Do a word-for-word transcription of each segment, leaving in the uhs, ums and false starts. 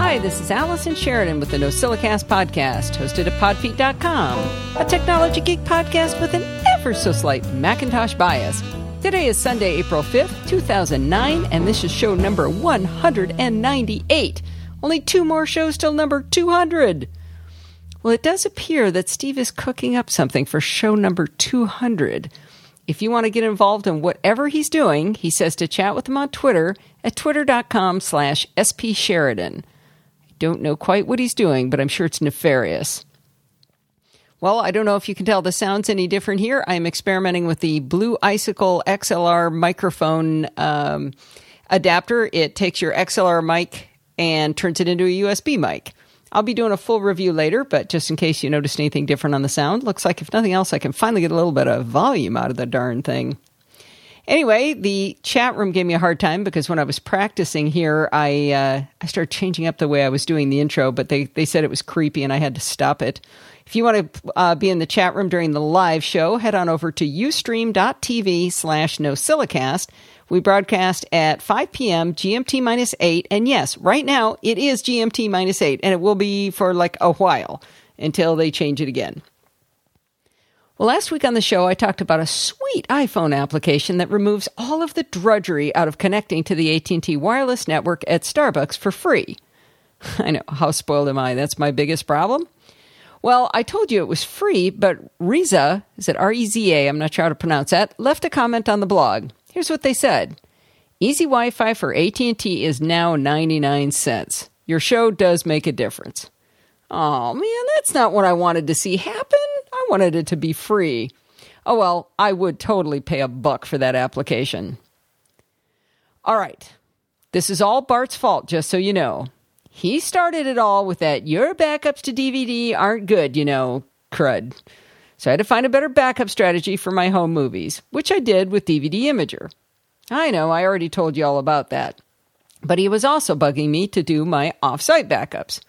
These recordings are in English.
Hi, this is Allison Sheridan with the NosillaCast podcast, hosted at podfeet dot com, a technology geek podcast with an ever-so-slight Macintosh bias. Today is Sunday, April fifth, two thousand nine, and this is show number one hundred ninety-eight. Only two more shows till number two hundred. Well, it does appear that Steve is cooking up something for show number two hundred. If you want to get involved in whatever he's doing, he says to chat with him on Twitter at twitter dot com slash S P Sheridan. I don't know quite what he's doing, but I'm sure it's nefarious. Well, I don't know if you can tell the sound's any different here. I'm experimenting with the Blue Icicle X L R microphone um, adapter. It takes your X L R mic and turns it into a U S B mic. I'll be doing a full review later, but just in case you noticed anything different on the sound, looks like if nothing else, I can finally get a little bit of volume out of the darn thing. Anyway, the chat room gave me a hard time because when I was practicing here, I uh, I started changing up the way I was doing the intro, but they, they said it was creepy and I had to stop it. If you want to uh, be in the chat room during the live show, head on over to ustream dot t v slash NosillaCast. We broadcast at five p.m. G M T minus eight. And yes, right now it is G M T minus eight, and it will be for like a while until they change it again. Well, last week on the show, I talked about a sweet iPhone application that removes all of the drudgery out of connecting to the A T and T wireless network at Starbucks for free. I know, how spoiled am I? That's my biggest problem. Well, I told you it was free, but Reza, is it R E Z A, I'm not sure how to pronounce that, left a comment on the blog. Here's what they said. Easy Wi-Fi for A T and T is now ninety-nine cents. Your show does make a difference. Oh, man, that's not what I wanted to see happen. I wanted it to be free. Oh, well, I would totally pay a buck for that application. All right. This is all Bart's fault, just so you know. He started it all with that your backups to D V D aren't good, you know, crud. So I had to find a better backup strategy for my home movies, which I did with D V D Imager. I know, I already told you all about that. But he was also bugging me to do my off-site backups.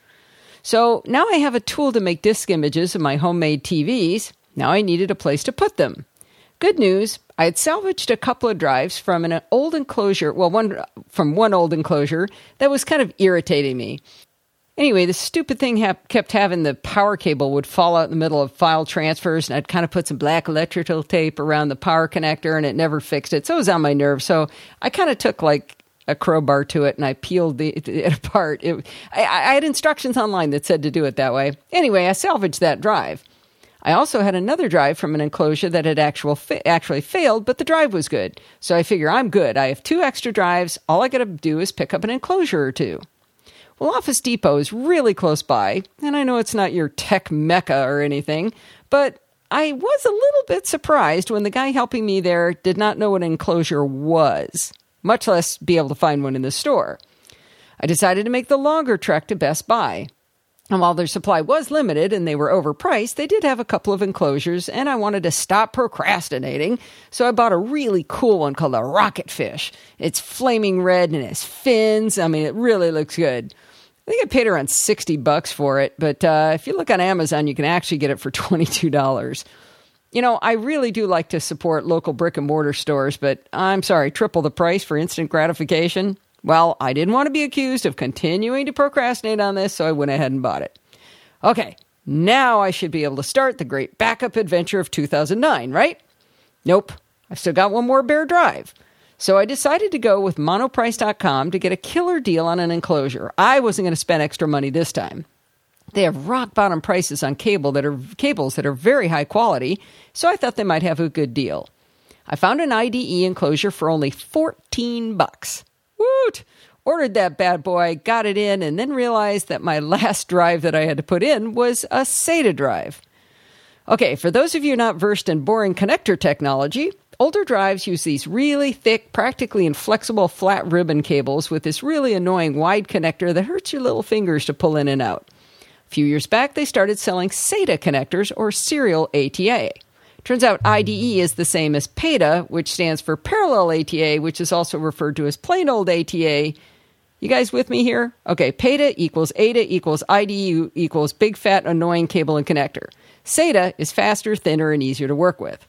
So now I have a tool to make disk images of my homemade T Vs. Now I needed a place to put them. Good news, I had salvaged a couple of drives from an old enclosure, well, one from one old enclosure that was kind of irritating me. Anyway, the stupid thing ha- kept having the power cable would fall out in the middle of file transfers, and I'd kind of put some black electrical tape around the power connector, and it never fixed it. So it was on my nerves. So I kind of took like a crowbar to it, and I peeled the, it apart. It, I, I had instructions online that said to do it that way. Anyway, I salvaged that drive. I also had another drive from an enclosure that had actual fa- actually failed, but the drive was good. So I figure I'm good. I have two extra drives. All I got to do is pick up an enclosure or two. Well, Office Depot is really close by, and I know it's not your tech mecca or anything, but I was a little bit surprised when the guy helping me there did not know what an enclosure was, much less be able to find one in the store. I decided to make the longer trek to Best Buy. And while their supply was limited and they were overpriced, they did have a couple of enclosures, and I wanted to stop procrastinating, so I bought a really cool one called a Rocket Fish. It's flaming red and it has fins. I mean, it really looks good. I think I paid around sixty bucks for it, but uh, if you look on Amazon, you can actually get it for twenty-two dollars. You know, I really do like to support local brick and mortar stores, but I'm sorry, triple the price for instant gratification? Well, I didn't want to be accused of continuing to procrastinate on this, so I went ahead and bought it. Okay, now I should be able to start the great backup adventure of two thousand nine, right? Nope, I've still got one more bare drive. So I decided to go with monoprice dot com to get a killer deal on an enclosure. I wasn't going to spend extra money this time. They have rock-bottom prices on cable that are cables that are very high quality, so I thought they might have a good deal. I found an I D E enclosure for only fourteen bucks. Woot! Ordered that bad boy, got it in, and then realized that my last drive that I had to put in was a SATA drive. Okay, for those of you not versed in boring connector technology, older drives use these really thick, practically inflexible flat ribbon cables with this really annoying wide connector that hurts your little fingers to pull in and out. A few years back, they started selling SATA connectors, or serial A T A. Turns out I D E is the same as PATA, which stands for parallel A T A, which is also referred to as plain old A T A. You guys with me here? Okay, PATA equals A T A equals I D E equals big, fat, annoying cable and connector. SATA is faster, thinner, and easier to work with.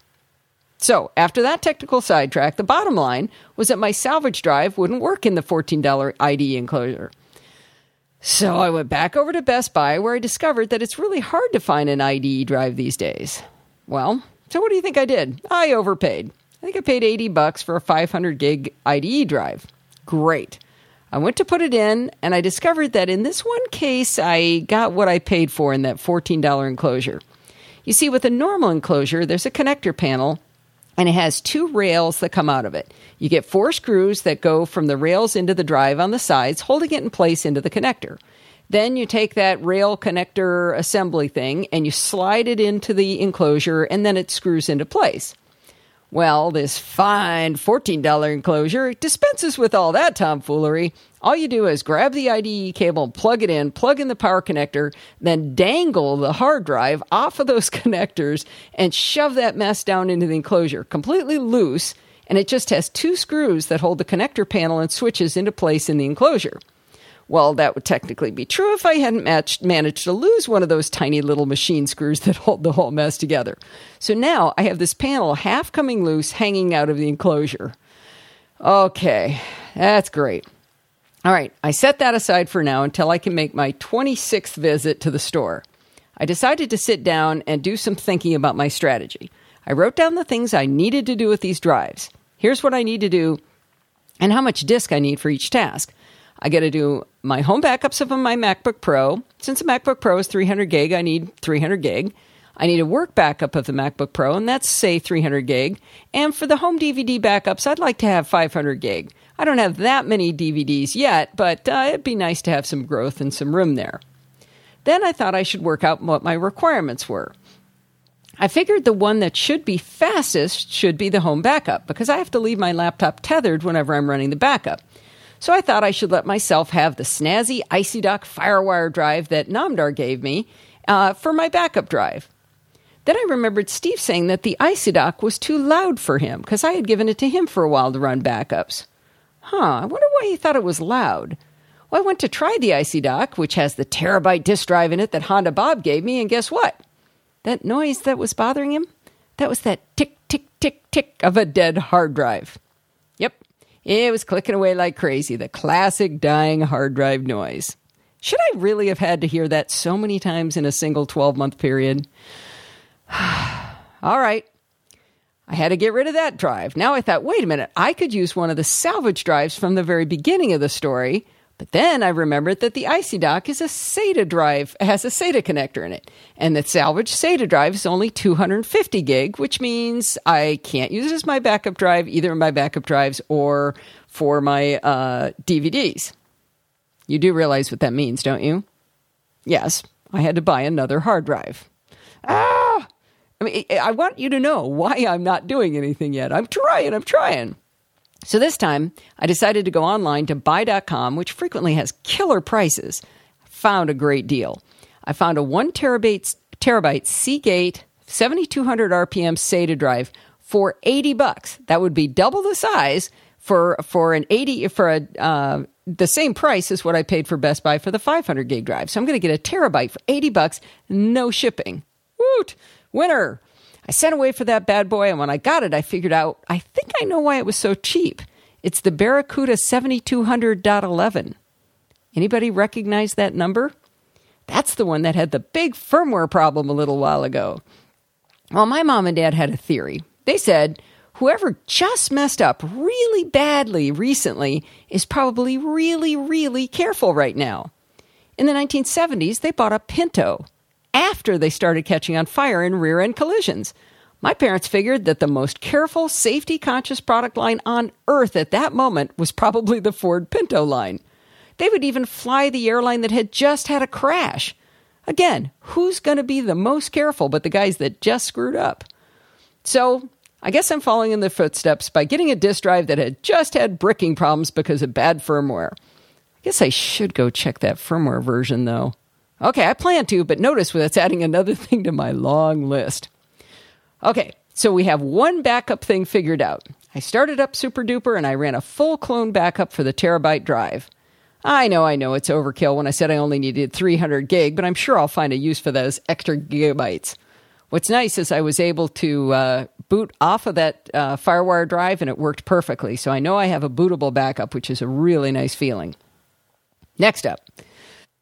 So, after that technical sidetrack, the bottom line was that my salvage drive wouldn't work in the fourteen dollars I D E enclosure. So I went back over to Best Buy, where I discovered that it's really hard to find an I D E drive these days. Well, so what do you think I did? I overpaid. I think I paid eighty bucks for a five hundred gig I D E drive. Great. I went to put it in, and I discovered that in this one case, I got what I paid for in that fourteen dollars enclosure. You see, with a normal enclosure, there's a connector panel, and it has two rails that come out of it. You get four screws that go from the rails into the drive on the sides, holding it in place into the connector. Then you take that rail connector assembly thing, and you slide it into the enclosure, and then it screws into place. Well, this fine fourteen dollars enclosure dispenses with all that tomfoolery. All you do is grab the I D E cable and plug it in, plug in the power connector, then dangle the hard drive off of those connectors and shove that mess down into the enclosure, completely loose, and it just has two screws that hold the connector panel and switches into place in the enclosure. Well, that would technically be true if I hadn't matched, managed to lose one of those tiny little machine screws that hold the whole mess together. So now I have this panel half coming loose, hanging out of the enclosure. Okay, that's great. All right, I set that aside for now until I can make my twenty-sixth visit to the store. I decided to sit down and do some thinking about my strategy. I wrote down the things I needed to do with these drives. Here's what I need to do and how much disk I need for each task. I got to do my home backups of my MacBook Pro. Since the MacBook Pro is three hundred gig, I need three hundred gig. I need a work backup of the MacBook Pro, and that's, say, three hundred gig. And for the home D V D backups, I'd like to have five hundred gig. I don't have that many D V Ds yet, but uh, it'd be nice to have some growth and some room there. Then I thought I should work out what my requirements were. I figured the one that should be fastest should be the home backup, because I have to leave my laptop tethered whenever I'm running the backup. So I thought I should let myself have the snazzy IcyDock FireWire drive that Namdar gave me uh, for my backup drive. Then I remembered Steve saying that the IcyDock was too loud for him because I had given it to him for a while to run backups. Huh, I wonder why he thought it was loud. Well, I went to try the IcyDock, which has the terabyte disk drive in it that Honda Bob gave me, and guess what? That noise that was bothering him, that was that tick, tick, tick, tick of a dead hard drive. Yep. It was clicking away like crazy, the classic dying hard drive noise. Should I really have had to hear that so many times in a single twelve-month period? All right. I had to get rid of that drive. Now I thought, wait a minute, I could use one of the salvage drives from the very beginning of the story. But then I remembered that the IcyDock is a SATA drive, has a SATA connector in it. And the salvage SATA drive is only two hundred fifty gig, which means I can't use it as my backup drive, either in my backup drives or for my uh, D V Ds. You do realize what that means, don't you? Yes, I had to buy another hard drive. Ah! I mean, I want you to know why I'm not doing anything yet. I'm trying, I'm trying. So this time, I decided to go online to buy dot com, which frequently has killer prices. Found a great deal. I found a one terabyte, terabyte Seagate seventy-two hundred R P M SATA drive for eighty bucks. That would be double the size for for an eighty for a uh, the same price as what I paid for Best Buy for the five hundred gig drive. So I'm going to get a terabyte for eighty bucks, no shipping. Woot! Winner! I sent away for that bad boy, and when I got it, I figured out, I think I know why it was so cheap. It's the Barracuda seventy-two hundred point eleven. Anybody recognize that number? That's the one that had the big firmware problem a little while ago. Well, my mom and dad had a theory. They said, whoever just messed up really badly recently is probably really, really careful right now. In the nineteen seventies, they bought a Pinto after they started catching on fire in rear-end collisions. My parents figured that the most careful, safety-conscious product line on earth at that moment was probably the Ford Pinto line. They would even fly the airline that had just had a crash. Again, who's going to be the most careful but the guys that just screwed up? So, I guess I'm following in the footsteps by getting a disk drive that had just had bricking problems because of bad firmware. I guess I should go check that firmware version, though. Okay, I plan to, but notice that's adding another thing to my long list. Okay, so we have one backup thing figured out. I started up SuperDuper and I ran a full clone backup for the terabyte drive. I know, I know, it's overkill when I said I only needed three hundred gig, but I'm sure I'll find a use for those extra gigabytes. What's nice is I was able to uh, boot off of that uh, FireWire drive and it worked perfectly. So I know I have a bootable backup, which is a really nice feeling. Next up.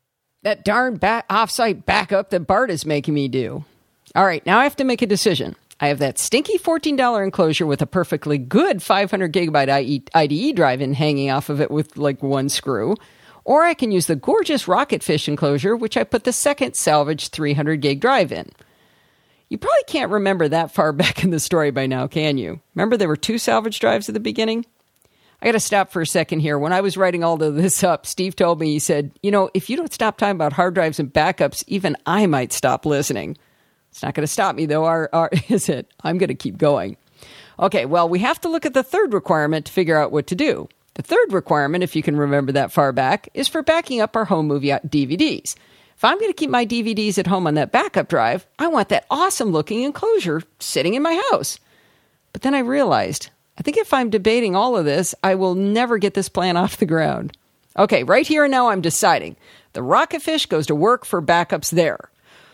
That darn back- offsite backup that Bart is making me do. All right, now I have to make a decision. I have that stinky fourteen dollars enclosure with a perfectly good five hundred gigabyte I D E drive in hanging off of it with like one screw. Or I can use the gorgeous Rocketfish enclosure, which I put the second salvage three hundred gig drive in. You probably can't remember that far back in the story by now, can you? Remember there were two salvage drives at the beginning? I got to stop for a second here. When I was writing all of this up, Steve told me, he said, you know, if you don't stop talking about hard drives and backups, even I might stop listening. It's not going to stop me, though, are, are, is it? I'm going to keep going. Okay, well, we have to look at the third requirement to figure out what to do. The third requirement, if you can remember that far back, is for backing up our home movie D V Ds. If I'm going to keep my D V Ds at home on that backup drive, I want that awesome-looking enclosure sitting in my house. But then I realized, I think if I'm debating all of this, I will never get this plan off the ground. Okay, right here and now I'm deciding. The Rocketfish goes to work for backups there.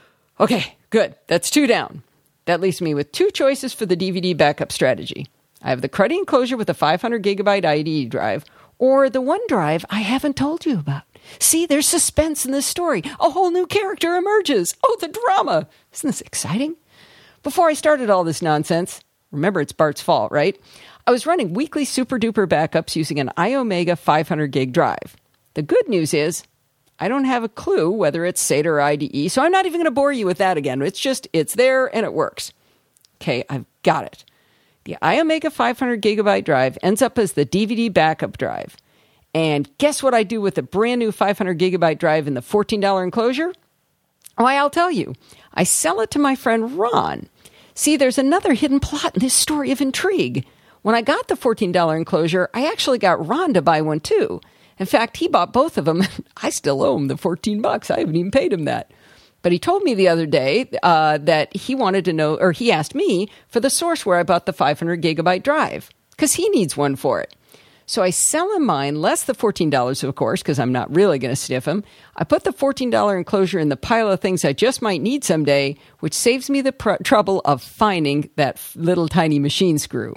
Okay, good. That's two down. That leaves me with two choices for the D V D backup strategy. I have the cruddy enclosure with a five hundred gigabyte I D E drive, or the one drive I haven't told you about. See, there's suspense in this story. A whole new character emerges. Oh, the drama. Isn't this exciting? Before I started all this nonsense, remember it's Bart's fault, right? I was running weekly super-duper backups using an iOmega five hundred gig drive. The good news is, I don't have a clue whether it's SATA or I D E, so I'm not even going to bore you with that again. It's just, it's there and it works. Okay, I've got it. The iOmega five hundred gigabyte drive ends up as the D V D backup drive. And guess what I do with the brand new five hundred gigabyte drive in the fourteen dollars enclosure? Why, I'll tell you. I sell it to my friend Ron. See, there's another hidden plot in this story of intrigue. When I got the fourteen dollars enclosure, I actually got Ron to buy one too. In fact, he bought both of them. I still owe him the fourteen bucks. I haven't even paid him that. But he told me the other day uh, that he wanted to know, or he asked me for the source where I bought the five hundred gigabyte drive, because he needs one for it. So I sell him mine, less the fourteen dollars, of course, because I'm not really going to stiff him. I put the fourteen dollars enclosure in the pile of things I just might need someday, which saves me the pr- trouble of finding that little tiny machine screw.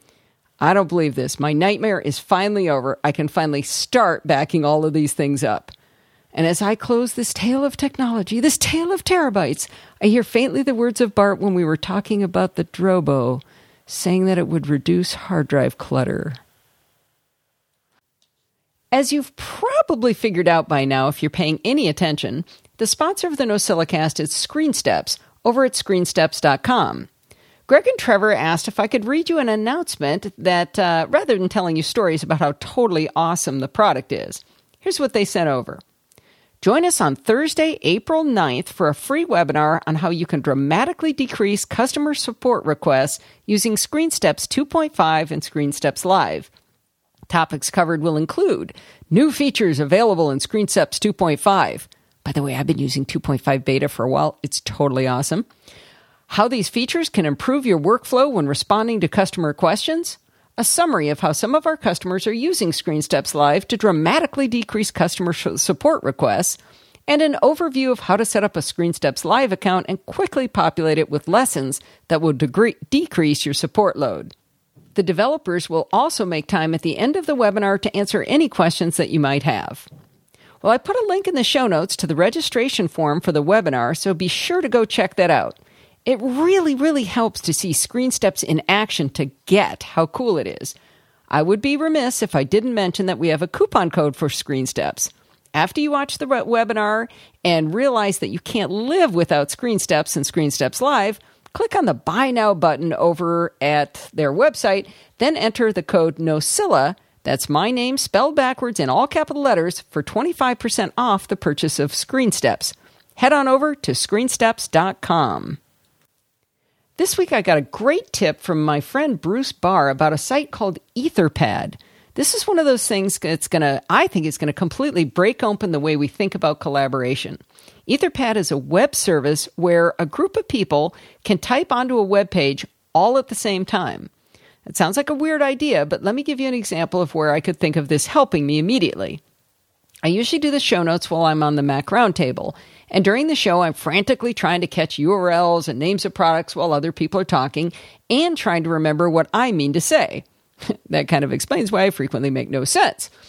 I don't believe this. My nightmare is finally over. I can finally start backing all of these things up. And as I close this tale of technology, this tale of terabytes, I hear faintly the words of Bart when we were talking about the Drobo, saying that it would reduce hard drive clutter. As you've probably figured out by now, if you're paying any attention, the sponsor of the NosillaCast is ScreenSteps over at screen steps dot com. Greg and Trevor asked if I could read you an announcement that, uh, rather than telling you stories about how totally awesome the product is, here's what they sent over. Join us on Thursday, April ninth for a free webinar on how you can dramatically decrease customer support requests using ScreenSteps two point five and ScreenSteps Live. Topics covered will include new features available in ScreenSteps two point five. By the way, I've been using two point five beta for a while. It's totally awesome. How these features can improve your workflow when responding to customer questions. A summary of how some of our customers are using ScreenSteps Live to dramatically decrease customer sh- support requests. And an overview of how to set up a ScreenSteps Live account and quickly populate it with lessons that will degree- decrease your support load. The developers will also make time at the end of the webinar to answer any questions that you might have. Well, I put a link in the show notes to the registration form for the webinar, so be sure to go check that out. It really, really helps to see ScreenSteps in action to get how cool it is. I would be remiss if I didn't mention that we have a coupon code for ScreenSteps. After you watch the webinar and realize that you can't live without ScreenSteps and ScreenSteps Live, click on the Buy Now button over at their website, then enter the code NOSILLA, that's my name spelled backwards in all capital letters, for twenty-five percent off the purchase of ScreenSteps. Head on over to screen steps dot com. This week I got a great tip from my friend Bruce Barr about a site called Etherpad. This is one of those things that's going to, I think it's going to completely break open the way we think about collaboration. Etherpad is a web service where a group of people can type onto a web page all at the same time. It sounds like a weird idea, but let me give you an example of where I could think of this helping me immediately. I usually do the show notes while I'm on the Mac Roundtable, and during the show I'm frantically trying to catch U R Ls and names of products while other people are talking, and trying to remember what I mean to say. That kind of explains why I frequently make no sense.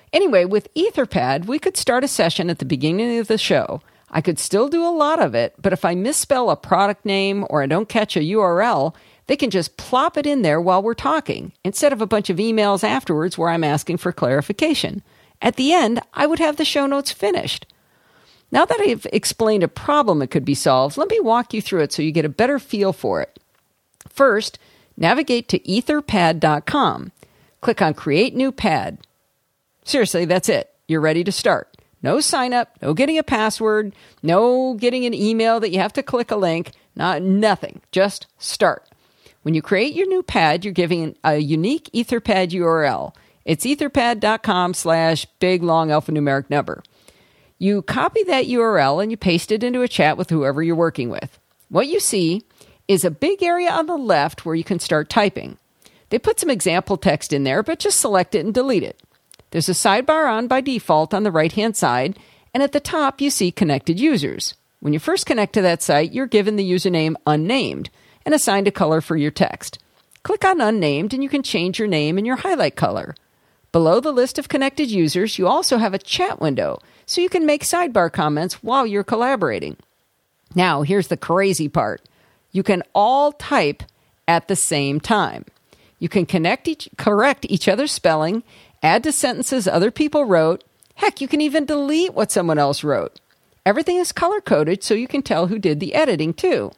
Anyway, with Etherpad, we could start a session at the beginning of the show. I could still do a lot of it, but if I misspell a product name or I don't catch a U R L, they can just plop it in there while we're talking, instead of a bunch of emails afterwards where I'm asking for clarification. At the end, I would have the show notes finished. Now that I've explained a problem that could be solved, let me walk you through it so you get a better feel for it. First, navigate to etherpad dot com. Click on Create New Pad. Seriously, that's it. You're ready to start. No sign up, no getting a password, no getting an email that you have to click a link, not nothing. Just start. When you create your new pad, you're giving a unique Etherpad U R L. It's etherpad dot com slash big long alphanumeric number. You copy that U R L and you paste it into a chat with whoever you're working with. What you see is a big area on the left where you can start typing. They put some example text in there, but just select it and delete it. There's a sidebar on by default on the right-hand side, and at the top you see connected users. When you first connect to that site, you're given the username unnamed and assigned a color for your text. Click on unnamed and you can change your name and your highlight color. Below the list of connected users, you also have a chat window, so you can make sidebar comments while you're collaborating. Now, here's the crazy part. You can all type at the same time. You can connect each, correct each other's spelling, add to sentences other people wrote. Heck, you can even delete what someone else wrote. Everything is color-coded so you can tell who did the editing, too.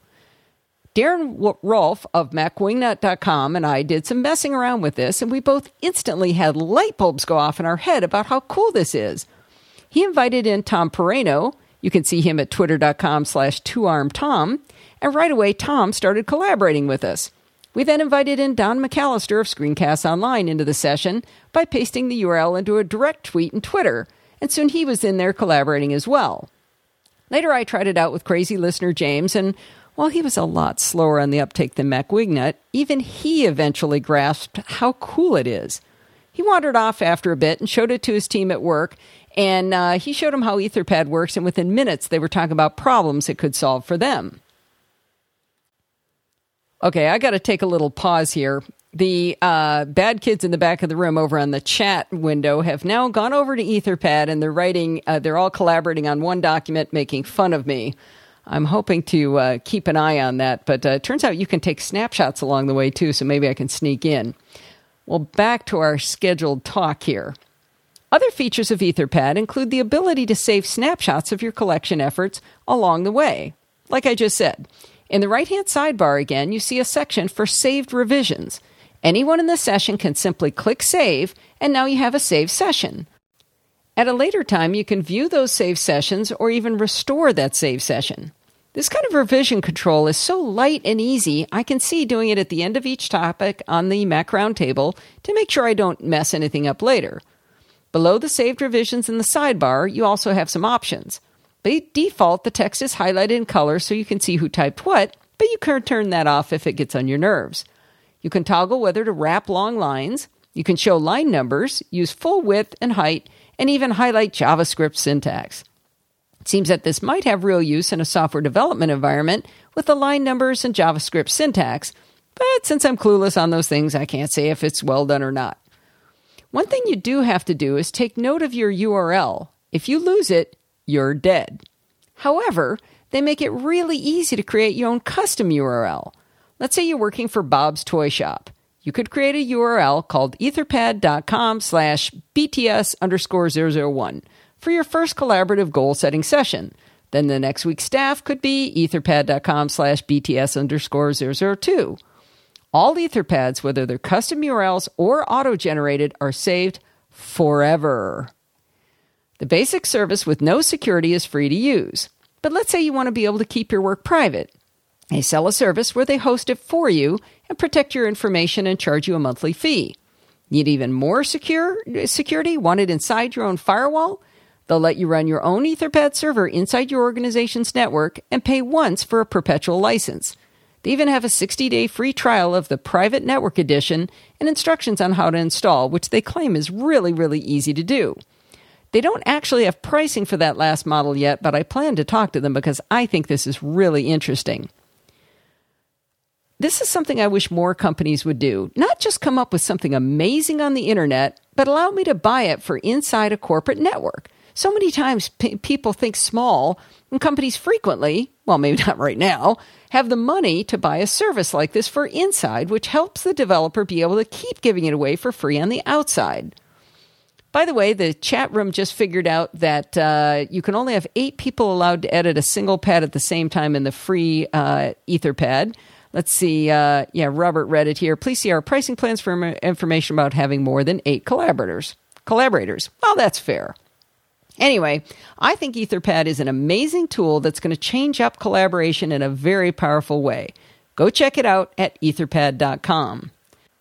Darren Rolfe of Mac Wingnut dot com and I did some messing around with this, and we both instantly had light bulbs go off in our head about how cool this is. He invited in Tom Perrano. You can see him at twitter dot com slash two armed tom. And right away, Tom started collaborating with us. We then invited in Don McAllister of Screencasts Online into the session by pasting the U R L into a direct tweet in Twitter, and soon he was in there collaborating as well. Later, I tried it out with crazy listener James, and while he was a lot slower on the uptake than Mac Wingnut, even he eventually grasped how cool it is. He wandered off after a bit and showed it to his team at work, and uh, he showed them how Etherpad works, and within minutes they were talking about problems it could solve for them. Okay, I got to take a little pause here. The uh, bad kids in the back of the room over on the chat window have now gone over to Etherpad, and they're writing, uh, they're all collaborating on one document making fun of me. I'm hoping to uh, keep an eye on that, but uh, it turns out you can take snapshots along the way, too, so maybe I can sneak in. Well, back to our scheduled talk here. Other features of Etherpad include the ability to save snapshots of your collection efforts along the way. Like I just said, in the right-hand sidebar again, you see a section for saved revisions. Anyone in the session can simply click Save, and now you have a saved session. At a later time, you can view those saved sessions or even restore that saved session. This kind of revision control is so light and easy, I can see doing it at the end of each topic on the Mac Roundtable to make sure I don't mess anything up later. Below the saved revisions in the sidebar, you also have some options. By default, the text is highlighted in color so you can see who typed what, but you can turn that off if it gets on your nerves. You can toggle whether to wrap long lines, you can show line numbers, use full width and height, and even highlight JavaScript syntax. It seems that this might have real use in a software development environment with the line numbers and JavaScript syntax, but since I'm clueless on those things, I can't say if it's well done or not. One thing you do have to do is take note of your U R L. If you lose it, you're dead. However, they make it really easy to create your own custom U R L. Let's say you're working for Bob's Toy Shop. You could create a U R L called etherpad dot com slash bts underscore zero zero one for your first collaborative goal-setting session. Then the next week's staff could be etherpad dot com slash bts underscore zero zero two. All Etherpads, whether they're custom U R Ls or auto-generated, are saved forever. The basic service with no security is free to use. But let's say you want to be able to keep your work private. They sell a service where they host it for you and protect your information and charge you a monthly fee. Need even more secure security? Want it inside your own firewall? They'll let you run your own Etherpad server inside your organization's network and pay once for a perpetual license. They even have a sixty-day free trial of the private network edition and instructions on how to install, which they claim is really, really easy to do. They don't actually have pricing for that last model yet, but I plan to talk to them because I think this is really interesting. This is something I wish more companies would do. Not just come up with something amazing on the internet, but allow me to buy it for inside a corporate network. So many times p- people think small, and companies frequently, well, maybe not right now, have the money to buy a service like this for inside, which helps the developer be able to keep giving it away for free on the outside. By the way, the chat room just figured out that uh, you can only have eight people allowed to edit a single pad at the same time in the free uh, Etherpad. Let's see. Uh, yeah, Robert read it here. Please see our pricing plans for information about having more than eight collaborators. Collaborators. Well, that's fair. Anyway, I think Etherpad is an amazing tool that's going to change up collaboration in a very powerful way. Go check it out at etherpad dot com.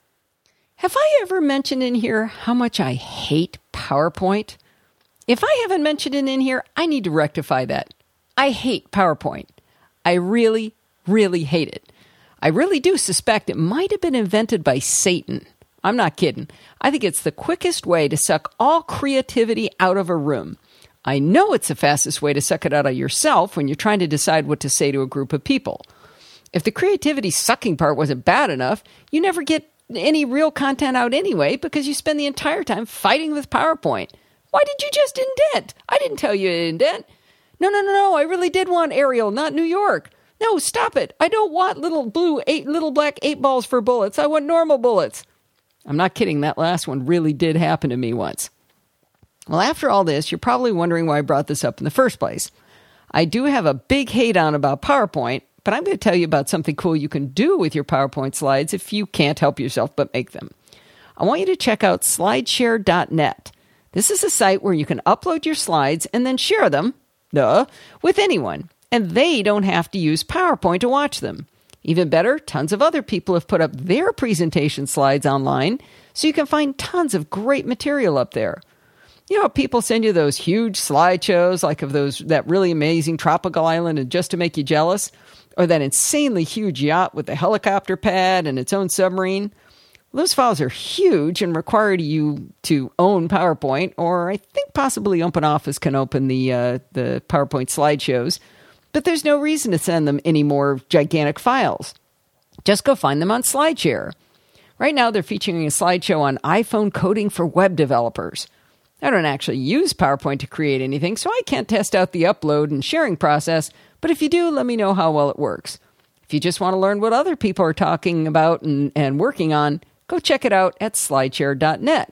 Have I ever mentioned in here how much I hate PowerPoint? If I haven't mentioned it in here, I need to rectify that. I hate PowerPoint. I really, really hate it. I really do suspect it might have been invented by Satan. I'm not kidding. I think it's the quickest way to suck all creativity out of a room. I know it's the fastest way to suck it out of yourself when you're trying to decide what to say to a group of people. If the creativity sucking part wasn't bad enough, you never get any real content out anyway because you spend the entire time fighting with PowerPoint. Why did you just indent? I didn't tell you to indent. No, no, no, no. I really did want Arial, not New York. No, stop it. I don't want little blue, eight little black eight balls for bullets. I want normal bullets. I'm not kidding. That last one really did happen to me once. Well, after all this, you're probably wondering why I brought this up in the first place. I do have a big hate on about PowerPoint, but I'm going to tell you about something cool you can do with your PowerPoint slides if you can't help yourself but make them. I want you to check out slideshare dot net. This is a site where you can upload your slides and then share them, duh, with anyone. And they don't have to use PowerPoint to watch them. Even better, tons of other people have put up their presentation slides online, so you can find tons of great material up there. You know, people send you those huge slideshows, like of those that really amazing tropical island and just to make you jealous, or that insanely huge yacht with a helicopter pad and its own submarine. Well, those files are huge and require you to own PowerPoint, or I think possibly OpenOffice can open the uh, the PowerPoint slideshows. But there's no reason to send them any more gigantic files. Just go find them on SlideShare. Right now, they're featuring a slideshow on iPhone coding for web developers. I don't actually use PowerPoint to create anything, so I can't test out the upload and sharing process, but if you do, let me know how well it works. If you just want to learn what other people are talking about and, and working on, go check it out at slideshare dot net.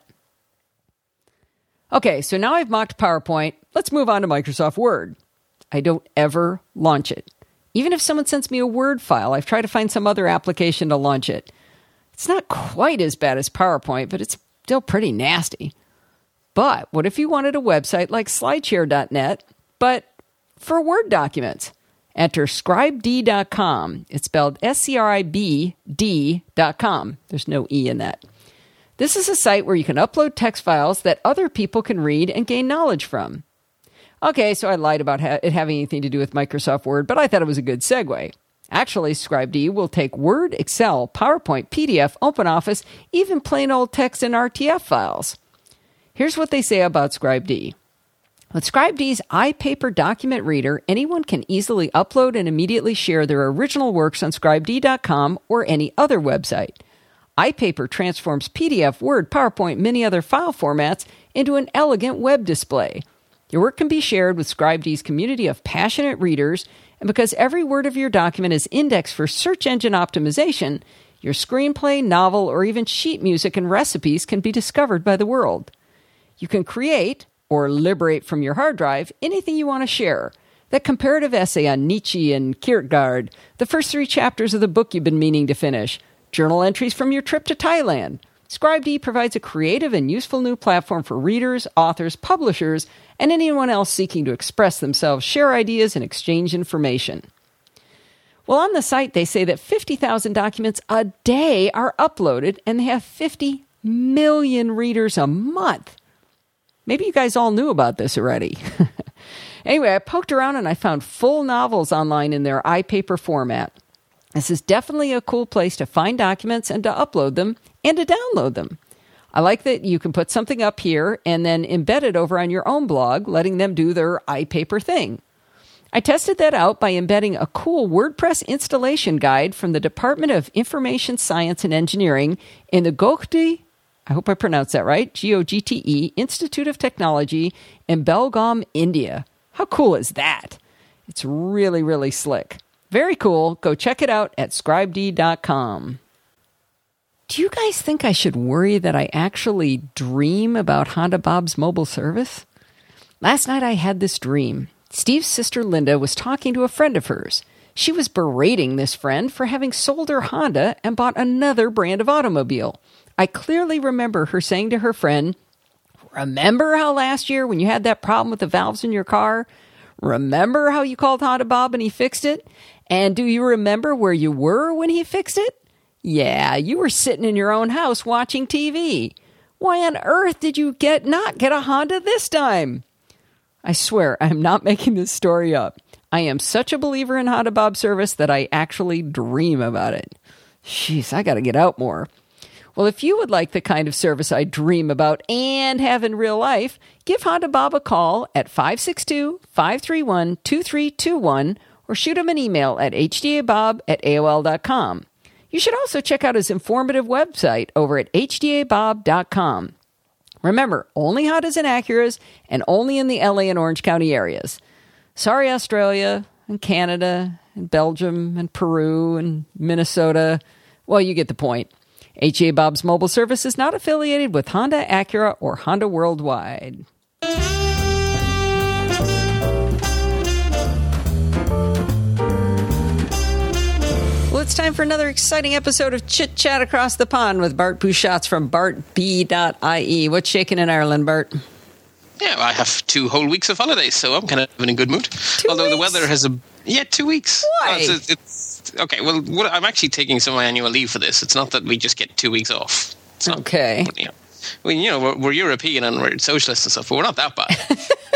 Okay, so now I've mocked PowerPoint. Let's move on to Microsoft Word. I don't ever launch it. Even if someone sends me a Word file, I've tried to find some other application to launch it. It's not quite as bad as PowerPoint, but it's still pretty nasty. But what if you wanted a website like slideshare dot net, but for Word documents? Enter scribe d dot com. It's spelled S C R I B D dot com. There's no E in that. This is a site where you can upload text files that other people can read and gain knowledge from. Okay, so I lied about ha- it having anything to do with Microsoft Word, but I thought it was a good segue. Actually, ScribeD will take Word, Excel, PowerPoint, P D F, OpenOffice, even plain old text and R T F files. Here's what they say about ScribeD. With ScribeD's iPaper document reader, anyone can easily upload and immediately share their original works on scribe d dot com or any other website. iPaper transforms P D F, Word, PowerPoint, and many other file formats into an elegant web display. Your work can be shared with ScribeD's community of passionate readers, and because every word of your document is indexed for search engine optimization, your screenplay, novel, or even sheet music and recipes can be discovered by the world. You can create, or liberate from your hard drive, anything you want to share. That comparative essay on Nietzsche and Kierkegaard, the first three chapters of the book you've been meaning to finish, journal entries from your trip to Thailand. ScribeD provides a creative and useful new platform for readers, authors, publishers, and anyone else seeking to express themselves, share ideas, and exchange information. Well, on the site, they say that fifty thousand documents a day are uploaded, and they have fifty million readers a month. Maybe you guys all knew about this already. Anyway, I poked around and I found full novels online in their iPaper format. This is definitely a cool place to find documents and to upload them and to download them. I like that you can put something up here and then embed it over on your own blog, letting them do their iPaper thing. I tested that out by embedding a cool WordPress installation guide from the Department of Information Science and Engineering in the Gogte, I hope I pronounced that right, G O G T E, Institute of Technology in Belgaum, India. How cool is that? It's really, really slick. Very cool. Go check it out at scribe d dot com. Do you guys think I should worry that I actually dream about Honda Bob's mobile service? Last night I had this dream. Steve's sister Linda was talking to a friend of hers. She was berating this friend for having sold her Honda and bought another brand of automobile. I clearly remember her saying to her friend, "Remember how last year when you had that problem with the valves in your car? Remember how you called Honda Bob and he fixed it? And do you remember where you were when he fixed it? Yeah, you were sitting in your own house watching T V. Why on earth did you get not get a Honda this time?" I swear, I am not making this story up. I am such a believer in Honda Bob service that I actually dream about it. Jeez, I got to get out more. Well, if you would like the kind of service I dream about and have in real life, give Honda Bob a call at five six two, five three one, two three two one or shoot him an email at h d a bob at a o l dot com. You should also check out his informative website over at h d a bob dot com. Remember, only Hondas and Acuras, and only in the L A and Orange County areas. Sorry, Australia, and Canada, and Belgium, and Peru, and Minnesota. Well, you get the point. H D A Bob's mobile service is not affiliated with Honda, Acura, or Honda Worldwide. Well, it's time for another exciting episode of Chit Chat Across the Pond with Bart Busschots from bart b dot i e. What's shaking in Ireland, Bart? Yeah, I have two whole weeks of holidays, so I'm kind of in a good mood. Two Although weeks? the weather has a... Yeah, two weeks. Why? Well, it's, it's, okay, well, what, I'm actually taking some of my annual leave for this. It's not that we just get two weeks off. It's not, Okay. You know, I mean, you know, we're, we're European and we're socialists and stuff, but we're not that bad.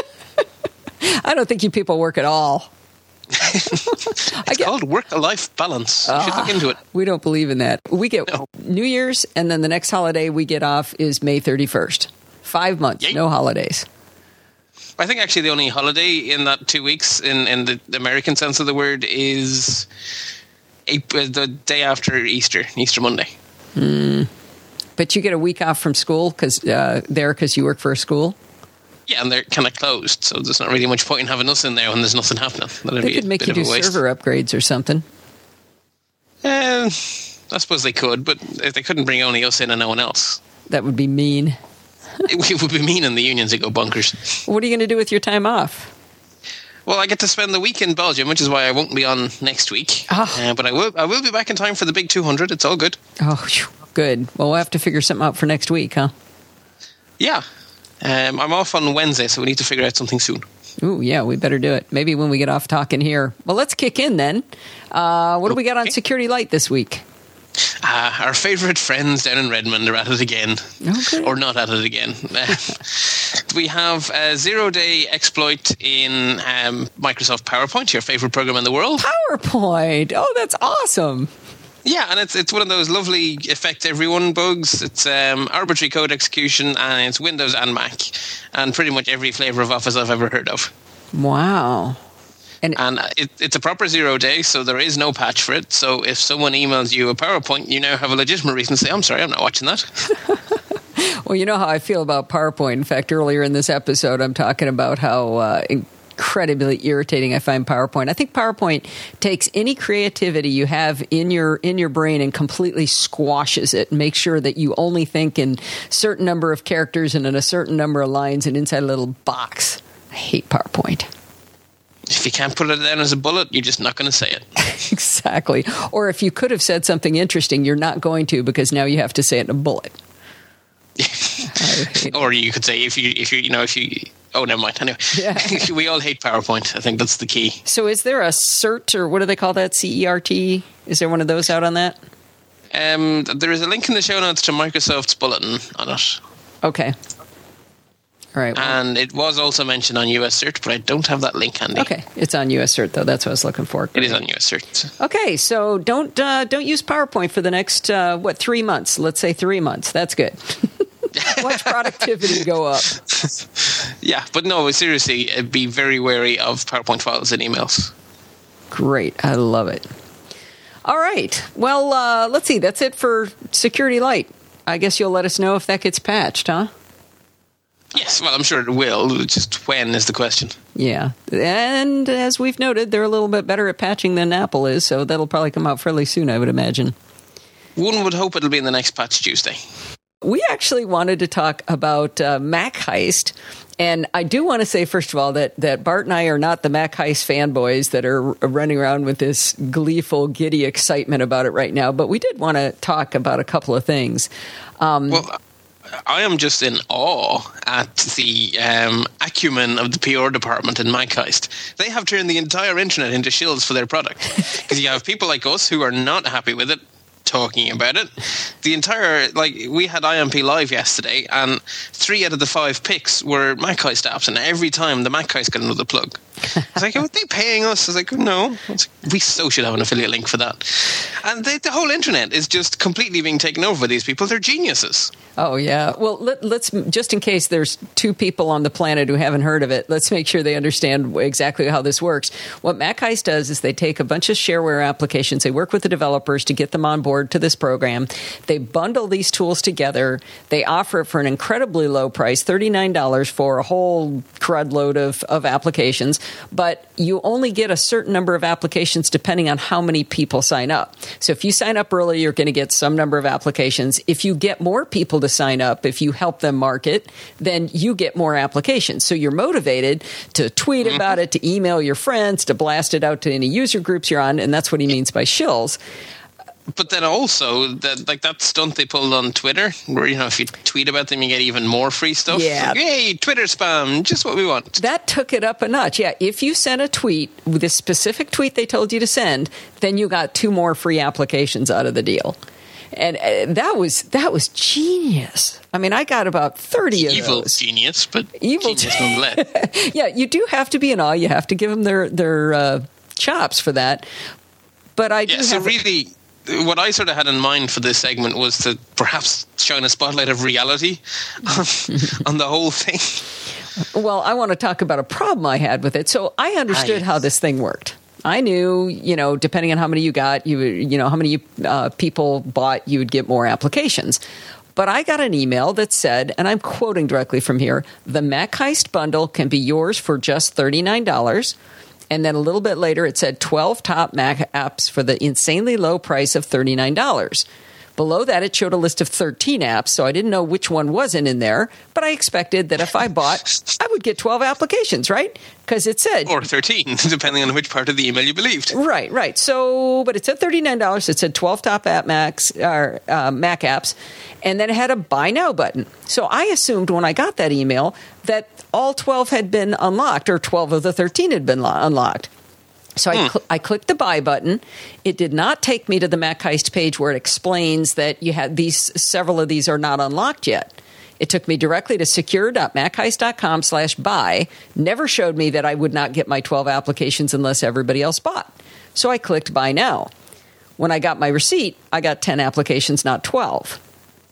I don't think you people work at all. It's I get, called work-life balance. You should look into it. we don't believe in that. We get No. New Year's, and then the next holiday we get off is May thirty-first. Five months, Yay. no holidays. I think actually the only holiday in that two weeks, in, in the American sense of the word, is April, the day after Easter, Easter Monday. Mm. But you get a week off from school cause, uh, there because you work for a school? Yeah, and they're kind of closed, so there's not really much point in having us in there when there's nothing happening. That'd They be could a make bit you of a do waste. server upgrades or something. Uh, I suppose they could, but if they couldn't bring only us in and no one else, That would be mean. it, it would be mean in the unions to go bonkers. What are you going to do with your time off? Well, I get to spend the week in Belgium, which is why I won't be on next week. Ah. Uh, but I will. I will be back in time for the big two hundred. It's all good. Oh, phew, good. Well, we'll have to figure something out for next week, huh? Yeah, um, I'm off on Wednesday, so we need to figure out something soon. Ooh, yeah, we better do it. Maybe when we get off talking here. Well, let's kick in then. Uh, what do we got on Okay. Security Light this week? Uh, our favourite friends down in Redmond are at it again. Okay. Or not at it again. Uh, we have a zero-day exploit in um, Microsoft PowerPoint, your favourite program in the world. PowerPoint. Oh, that's awesome. Yeah, and it's it's one of those lovely affect everyone bugs. It's um, arbitrary code execution, and it's Windows and Mac, and pretty much every flavour of Office I've ever heard of. Wow. And And it, it's a proper zero day, so there is no patch for it. So if someone emails you a PowerPoint, you now have a legitimate reason to say, I'm sorry, I'm not watching that. well, you know how I feel about PowerPoint. In fact, earlier in this episode, I'm talking about how uh, incredibly irritating I find PowerPoint. I think PowerPoint takes any creativity you have in your in your brain and completely squashes it and makes sure that you only think in a certain number of characters and in a certain number of lines and inside a little box. I hate PowerPoint. If you can't put it down as a bullet, you're just not going to say it. Exactly. Or if you could have said something interesting, you're not going to because now you have to say it in a bullet. Or you could say if you if you you know if you oh never mind anyway. Yeah. We all hate PowerPoint. I think that's the key. So is there a CERT or what do they call that? C E R T? Is there one of those out on that? Um, there is a link in the show notes to Microsoft's bulletin on it. Okay. All right. Well, And it was also mentioned on U S Cert, but I don't have that link handy. okay. It's on U S Cert though. That's what I was looking for. It is on U S Cert. Okay. So don't uh, don't use PowerPoint for the next uh, what three months? Let's say three months. That's good. Watch productivity go up. Yeah, yeah, but no, seriously, uh, be very wary of PowerPoint files and emails. Great. I love it. All right. Well, uh, let's see. That's it for Security Lite. I guess you'll let us know if that gets patched, huh? Yes, well, I'm sure it will. Just when is the question. Yeah. And as we've noted, they're a little bit better at patching than Apple is, so that'll probably come out fairly soon, I would imagine. One would hope it'll be in the next patch Tuesday. We actually wanted to talk about uh, Mac Heist. And I do want to say, first of all, that, that Bart and I are not the Mac Heist fanboys that are running around with this gleeful, giddy excitement about it right now. But we did want to talk about a couple of things. Um, well, I am just in awe at the um, acumen of the P R department in Mac Heist. They have turned the entire internet into shills for their product. Because you have people like us who are not happy with it, talking about it. The entire, like, we had I M P Live yesterday, and three out of the five picks were Mac Heist apps, and every time the Mac Heist got another plug. I was like, are they paying us? I was like, no. Was like, we so should have an affiliate link for that. And they, the whole internet is just completely being taken over by these people. They're geniuses. Oh, yeah. Well, let, let's, just in case there's two people on the planet who haven't heard of it, let's make sure they understand exactly how this works. What Mac Heist does is they take a bunch of shareware applications, they work with the developers to get them on board to this program. They bundle these tools together. They offer it for an incredibly low price, thirty-nine dollars for a whole crud load of, of applications. But you only get a certain number of applications depending on how many people sign up. So if you sign up early, you're going to get some number of applications. If you get more people to sign up, if you help them market, then you get more applications. So you're motivated to tweet mm-hmm. about it, to email your friends, to blast it out to any user groups you're on. And that's what he means by shills. But then also, that, like that stunt they pulled on Twitter, where, you know, if you tweet about them, you get even more free stuff. Yeah. Like, hey, Twitter spam, just what we want. That took it up a notch. Yeah, if you sent a tweet with a specific tweet they told you to send, then you got two more free applications out of the deal. And uh, that was that was genius. I mean, I got about thirty of Evil those. genius, but Evil genius gen- nonetheless. Yeah, you do have to be in awe. You have to give them their, their uh, chops for that. But I do yeah, so have... really... What I sort of had in mind for this segment was to perhaps shine a spotlight of reality on, on the whole thing. Well, I want to talk about a problem I had with it. So I understood Hi. how this thing worked. I knew, you know, depending on how many you got, you you know, how many uh, people bought, you would get more applications. But I got an email that said, and I'm quoting directly from here, the Mac Heist bundle can be yours for just thirty-nine dollars. And then a little bit later, it said twelve top Mac apps for the insanely low price of thirty-nine dollars. Below that, it showed a list of thirteen apps, so I didn't know which one wasn't in there. But I expected that if I bought, I would get twelve applications, right? Because it said... Or thirteen, depending on which part of the email you believed. Right, right. So, but it said thirty-nine dollars. It said twelve top app Macs, or, uh, Mac apps. And then it had a buy now button. So I assumed when I got that email that all twelve had been unlocked, or twelve of the thirteen had been lo- unlocked. So I, cl- I clicked the buy button. It did not take me to the Mac Heist page where it explains that you had these, several of these are not unlocked yet. It took me directly to secure.macheist.com slash buy. Never showed me that I would not get my twelve applications unless everybody else bought. So I clicked buy now. When I got my receipt, I got ten applications, not twelve.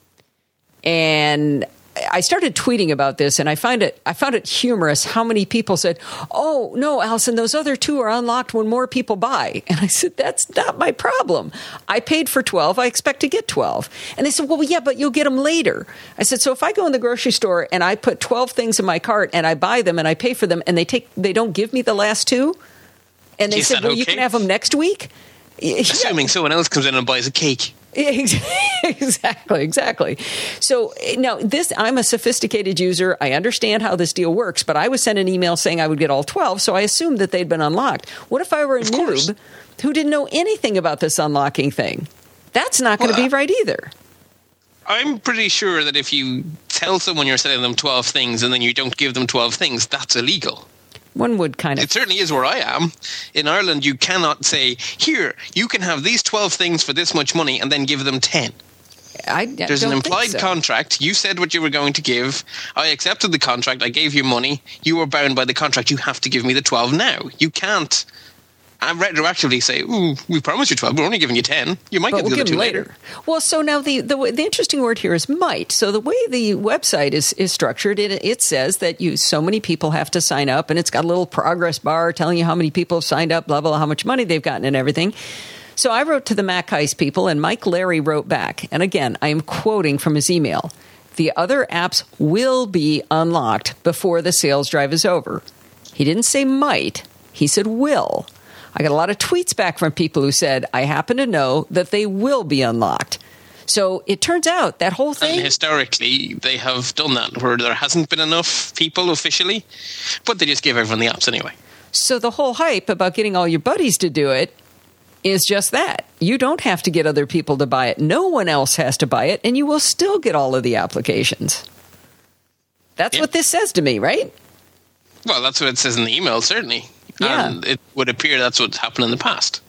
And I started tweeting about this, and I find it I found it humorous how many people said, "Oh, no, Allison, those other two are unlocked when more people buy." And I said, "That's not my problem. I paid for twelve. I expect to get twelve." And they said, "Well, yeah, but you'll get them later." I said, "So if I go in the grocery store and I put twelve things in my cart and I buy them and I pay for them and they take they don't give me the last two?" And they Is said, that "Well, okay? you can have them next week." Assuming yeah. someone else comes in and buys a cake. Exactly, exactly. So now this, I'm a sophisticated user. I understand how this deal works, but I was sent an email saying I would get all twelve, so I assumed that they'd been unlocked. What if I were a of noob course. who didn't know anything about this unlocking thing? That's not going to well, be right either. I'm pretty sure that if you tell someone you're selling them twelve things and then you don't give them twelve things, that's illegal. One would kind of... It certainly is where I am. In Ireland, you cannot say, here, you can have these twelve things for this much money and then give them ten. I, I There's don't an implied think so. contract. You said what you were going to give. I accepted the contract. I gave you money. You were bound by the contract. You have to give me the twelve now. You can't and retroactively say, "Ooh, we promised you twelve. We're only giving you ten. You might but get we'll the other give two them later." later. Well, so now the, the the interesting word here is might. So the way the website is, is structured, it, it says that you so many people have to sign up, and it's got a little progress bar telling you how many people have signed up, blah, blah, blah, how much money they've gotten and everything. So I wrote to the Mac Heist people, and Mike Larry wrote back. And again, I am quoting from his email. The other apps will be unlocked before the sales drive is over. He didn't say might. He said will. I got a lot of tweets back from people who said, I happen to know that they will be unlocked. So it turns out that whole thing... And historically, they have done that, where there hasn't been enough people officially, but they just gave everyone the apps anyway. So the whole hype about getting all your buddies to do it is just that. You don't have to get other people to buy it. No one else has to buy it, and you will still get all of the applications. That's yeah. what this says to me, right? Well, that's what it says in the email, certainly. Yeah. And it would appear that's what's happened in the past.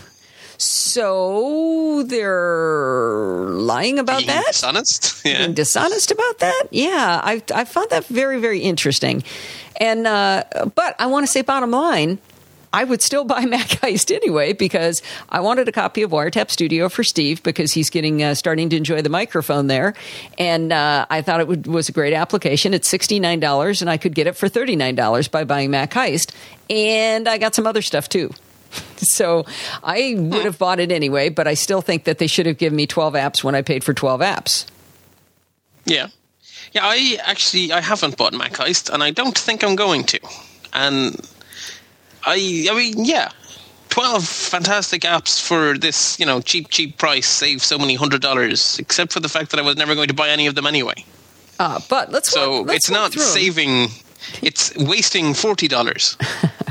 So they're lying about Being that? Dishonest? Yeah. Being dishonest about that? Yeah, I, I found that very, very interesting. And uh, but I want to say bottom line, I would still buy Mac Heist anyway because I wanted a copy of Wiretap Studio for Steve because he's getting uh, starting to enjoy the microphone there. And uh, I thought it would, was a great application. It's sixty-nine dollars, and I could get it for thirty-nine dollars by buying Mac Heist. And I got some other stuff, too. So I would have bought it anyway, but I still think that they should have given me twelve apps when I paid for twelve apps. Yeah. Yeah, I actually, I haven't bought Mac Heist, and I don't think I'm going to. And I, I mean, yeah, twelve fantastic apps for this, you know, cheap, cheap price, save so many hundred dollars, except for the fact that I was never going to buy any of them anyway. Uh, but let's So walk, let's it's not saving, it's wasting forty dollars.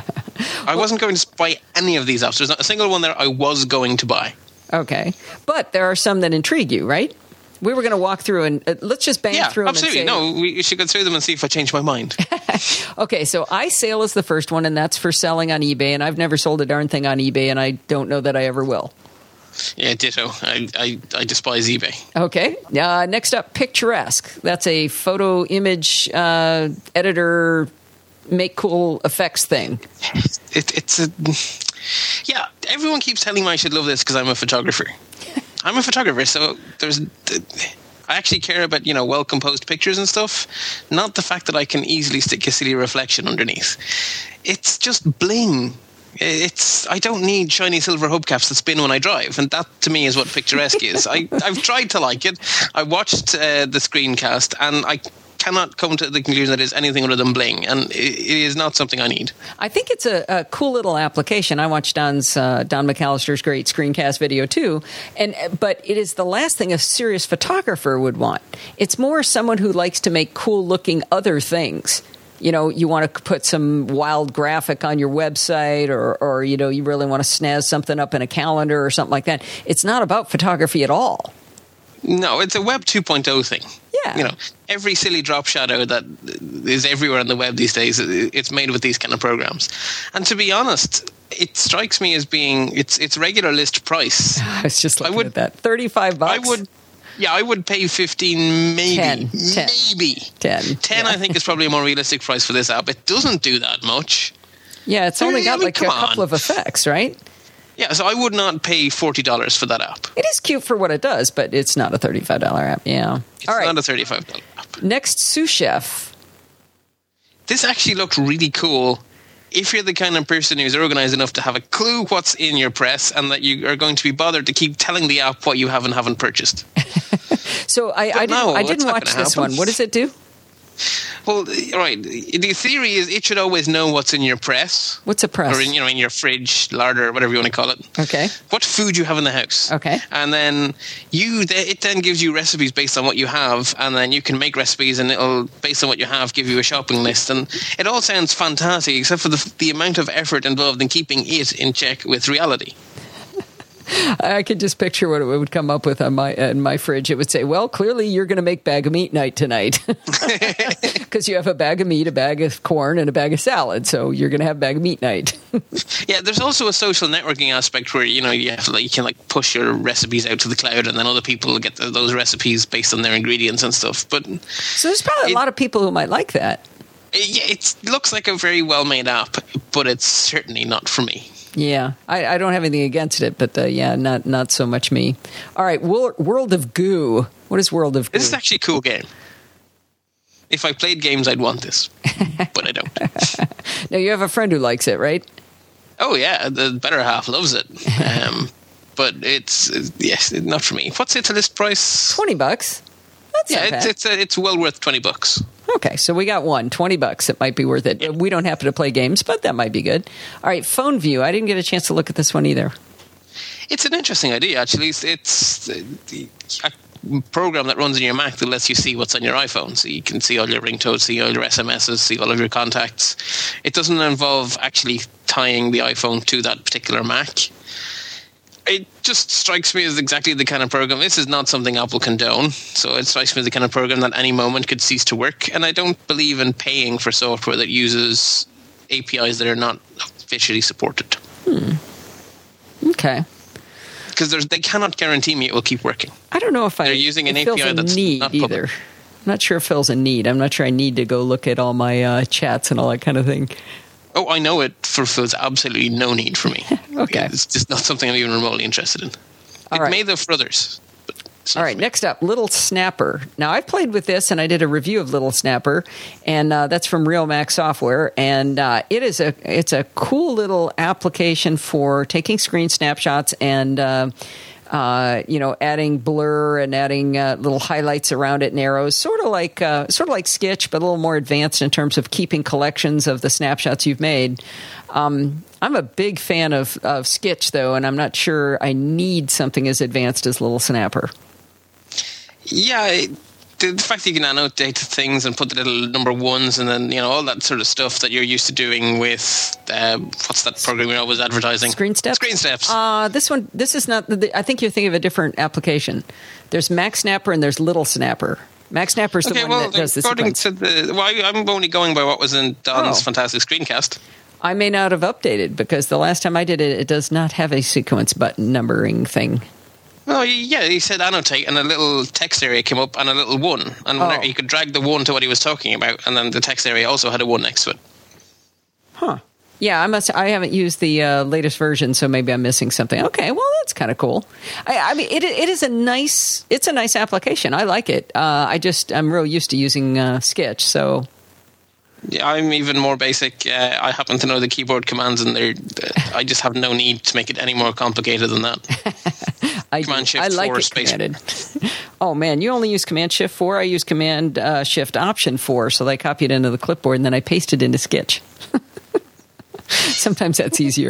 I well, wasn't going to buy any of these apps. There's not a single one there I was going to buy. Okay. But there are some that intrigue you, right? We were going to walk through and uh, let's just bang yeah, through them. Absolutely. And say, no, we should go through them and see if I change my mind. Okay, so iSale is the first one, and that's for selling on eBay. And I've never sold a darn thing on eBay, and I don't know that I ever will. Yeah, ditto. I I, I despise eBay. Okay. Uh, next up, Picturesque. That's a photo image uh, editor, make cool effects thing. It, it's a... Yeah, everyone keeps telling me I should love this because I'm a photographer. I'm a photographer, so there's... I actually care about, you know, well-composed pictures and stuff, not the fact that I can easily stick a silly reflection underneath. It's just bling. It's I don't need shiny silver hubcaps that spin when I drive, and that to me is what Picturesque is. I, I've tried to like it. I watched uh, the screencast, and I cannot come to the conclusion that it's anything other than bling, and it, it is not something I need. I think it's a, a cool little application. I watched Don's uh, Don McAllister's great screencast video too, and but it is the last thing a serious photographer would want. It's more someone who likes to make cool looking other things. You know, you want to put some wild graphic on your website, or, or you know, you really want to snazz something up in a calendar or something like that. It's not about photography at all. No, it's a Web two point oh thing. Yeah. You know, every silly drop shadow that is everywhere on the web these days, it's made with these kind of programs. And to be honest, it strikes me as being, it's it's regular list price. I was just looking I would, at that. thirty-five bucks? I would, yeah, I would pay fifteen, maybe. ten. ten. Maybe. ten. ten, yeah. I think, is probably a more realistic price for this app. It doesn't do that much. Yeah, it's only got I mean, like a couple on. of effects, right? Yeah, so I would not pay forty dollars for that app. It is cute for what it does, but it's not a thirty-five dollars app. Yeah. It's All right. not a thirty-five dollars app. Next, Sous Chef. This actually looked really cool if you're the kind of person who's organized enough to have a clue what's in your press and that you are going to be bothered to keep telling the app what you have and haven't purchased. So I, I didn't, no, I didn't watch this happen. one. What does it do? Well, right. The theory is it should always know what's in your press. What's a press? Or in, you know, in your fridge, larder, whatever you want to call it. Okay. What food you have in the house. Okay. And then you, it then gives you recipes based on what you have, and then you can make recipes, and it'll, based on what you have, give you a shopping list. And it all sounds fantastic, except for the, the amount of effort involved in keeping it in check with reality. I could just picture what it would come up with on my in my fridge. It would say, well, clearly you're going to make bag of meat night tonight because you have a bag of meat, a bag of corn, and a bag of salad. So you're going to have bag of meat night. Yeah, there's also a social networking aspect where, you know, you have to, like, you can like push your recipes out to the cloud, and then other people will get the, those recipes based on their ingredients and stuff. But so there's probably it, a lot of people who might like that. It, yeah, it looks like a very well-made app, but it's certainly not for me. Yeah, I, I don't have anything against it, but uh, yeah, not not so much me. All right, World of Goo. What is World of Goo? This is actually a cool game. If I played games, I'd want this, but I don't. Now, you have a friend who likes it, right? Oh, yeah, the better half loves it. Um, but it's, uh, yes, not for me. What's its list price? twenty bucks. That's yeah, not it's bad. it's, uh, it's well worth twenty bucks. Okay, so we got one. twenty bucks. It might be worth it. Yeah. We don't happen to play games, but that might be good. All right, Phone View. I didn't get a chance to look at this one either. It's an interesting idea, actually. It's, it's uh, the, a program that runs in your Mac that lets you see what's on your iPhone. So you can see all your ringtones, see all your S M Ses, see all of your contacts. It doesn't involve actually tying the iPhone to that particular Mac. It just strikes me as exactly the kind of program. This is not something Apple condone, so it strikes me as the kind of program that any moment could cease to work. And I don't believe in paying for software that uses A P Is that are not officially supported. Hmm. Okay. Because they cannot guarantee me it will keep working. I don't know if I. They're using an it A P I feels a that's need not either. public. I'm not sure it feels a need. I'm not sure I need to go look at all my uh, chats and all that kind of thing. Oh, I know it fulfills absolutely no need for me. Okay. It's just not something I'm even remotely interested in. All it right. may though for others. But it's not All for right, me. next up, Little Snapper. Now, I've played with this, and I did a review of Little Snapper, and uh, that's from Real Mac Software, and uh, it is a it's a cool little application for taking screen snapshots and uh, uh, you know, adding blur and adding uh, little highlights around it and arrows, sort of like uh, sort of like Sketch, but a little more advanced in terms of keeping collections of the snapshots you've made. Um, I'm a big fan of, of Sketch, though, and I'm not sure I need something as advanced as Little Snapper. Yeah, it- the, the fact that you can annotate things and put the little number ones and then, you know, all that sort of stuff that you're used to doing with, uh, what's that program you're always advertising? Screen Steps? Screen Steps. Uh, this one, this is not, the, I think you're thinking of a different application. There's Mac Snapper and there's Little Snapper. Mac Snapper is the okay, one well, that does the according sequence. to the... Well, I, I'm only going by what was in Don's Oh. fantastic screencast. I may not have updated because the last time I did it, it does not have a sequence button numbering thing. Well, yeah, he said annotate, and a little text area came up, and a little one, and whenever Oh. you could drag the one to what he was talking about, and then the text area also had a one next to it. Huh. Yeah, I must. I haven't used the uh, latest version, so maybe I'm missing something. Okay, well, that's kind of cool. I, I mean, it it is a nice. It's a nice application. I like it. Uh, I just I'm real used to using uh, Sketch, so. Yeah, I'm even more basic. Uh, I happen to know the keyboard commands, and they're. Uh, I just have no need to make it any more complicated than that. I, Command do. Shift I like four it space. commanded. Oh man, you only use Command Shift four. I use Command uh, Shift Option four, so I copy it into the clipboard and then I paste it into Sketch. Sometimes that's easier.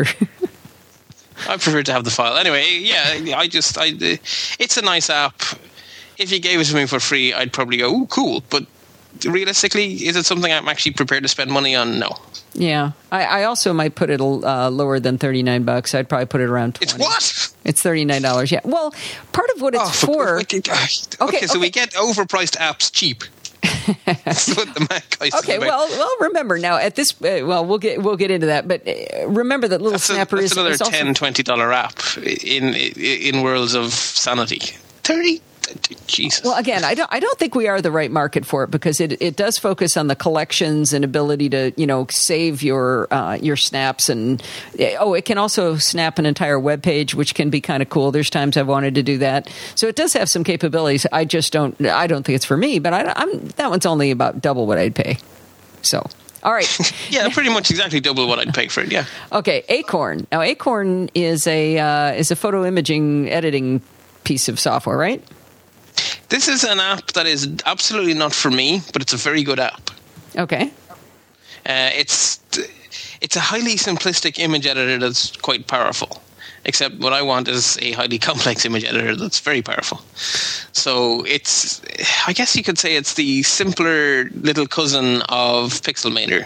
I prefer to have the file. Anyway, yeah, I just. I. Uh, it's a nice app. If you gave it to me for free, I'd probably go, "Ooh, cool." But realistically, is it something I'm actually prepared to spend money on? No. Yeah, I, I also might put it uh, lower than thirty-nine bucks. I'd probably put it around twenty. It's what? It's thirty-nine dollars. Yeah. Well, part of what it's Oh, for. Okay, okay, Okay, so we okay. get overpriced apps cheap. That's what the Mac guys Okay, is about. well, well, remember now at this. Uh, well, we'll get we'll get into that, but uh, remember that Little that's, a, Snapper that's is, another is also. ten dollars, twenty dollars app in in worlds of sanity. thirty Jesus. Well, again, I don't. I don't think we are the right market for it because it, it does focus on the collections and ability to you know save your uh, your snaps and oh, it can also snap an entire web page, which can be kind of cool. There's times I've wanted to do that, so it does have some capabilities. I just don't. I don't think it's for me, but I, I'm that one's only about double what I'd pay. So. All right. Yeah, pretty much exactly double what I'd pay for it. Yeah. Okay, Acorn. Now, Acorn is a uh, is a photo imaging editing piece of software, right? This is an app that is absolutely not for me, but it's a very good app. Okay. Uh, it's it's a highly simplistic image editor that's quite powerful. Except what I want is a highly complex image editor that's very powerful. So it's, I guess you could say it's the simpler little cousin of Pixelmator.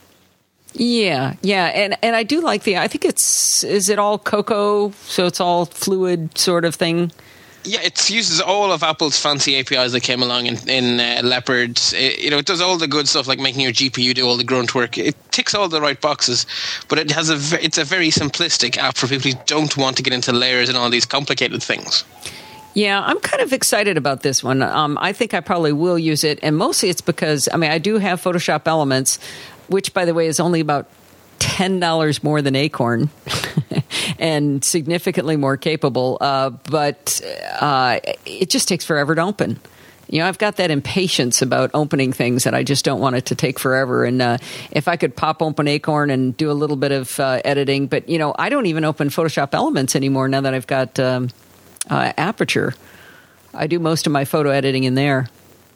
Yeah, yeah, and and I do like the. I think it's is it all Cocoa, so it's all fluid sort of thing. Yeah, it uses all of Apple's fancy A P Is that came along in, in uh, Leopard. It, you know, it does all the good stuff like making your G P U do all the grunt work. It ticks all the right boxes, but it has a ve- it's a very simplistic app for people who don't want to get into layers and all these complicated things. Yeah, I'm kind of excited about this one. Um, I think I probably will use it, and mostly it's because I mean I do have Photoshop Elements, which by the way is only about ten dollars more than Acorn. and significantly more capable. Uh, but uh, it just takes forever to open. You know, I've got that impatience about opening things that I just don't want it to take forever. And uh, if I could pop open Acorn and do a little bit of uh, editing, but, you know, I don't even open Photoshop Elements anymore now that I've got um, uh, Aperture. I do most of my photo editing in there.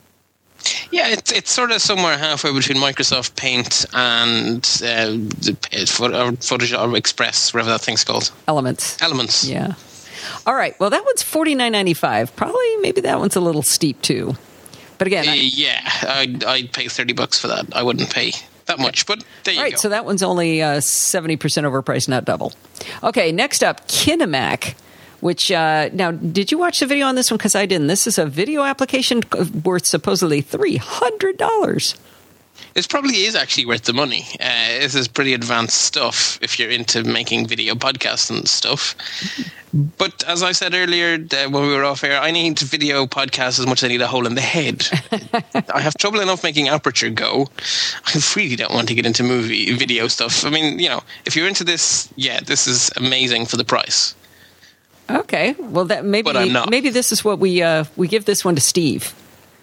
Yeah, it's it's sort of somewhere halfway between Microsoft Paint and uh, Photoshop Express, whatever that thing's called. Elements. Elements. Yeah. All right. Well, that one's forty-nine ninety-five. Probably, maybe that one's a little steep too. But again, uh, I, yeah, I'd, I'd pay thirty bucks for that. I wouldn't pay that much, but there you all right, go. So that one's only uh, seventy percent overpriced, not double. Okay, next up, Kinemac. Which, uh, now, did you watch the video on this one? Because I didn't. This is a video application worth supposedly three hundred dollars. It probably is actually worth the money. Uh, this is pretty advanced stuff if you're into making video podcasts and stuff. But as I said earlier uh, when we were off air, I need video podcasts as much as I need a hole in the head. I have trouble enough making Aperture go. I really don't want to get into movie video stuff. I mean, you know, if you're into this, yeah, this is amazing for the price. Okay, well, that maybe But I'm not. maybe this is what we uh, we give this one to Steve.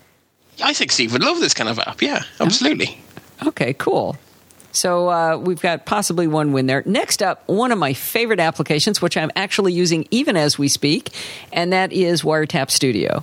I think Steve would love this kind of app. Yeah, absolutely. Okay, cool. So uh, we've got possibly one win there. Next up, one of my favorite applications, which I'm actually using even as we speak, and that is Wiretap Studio.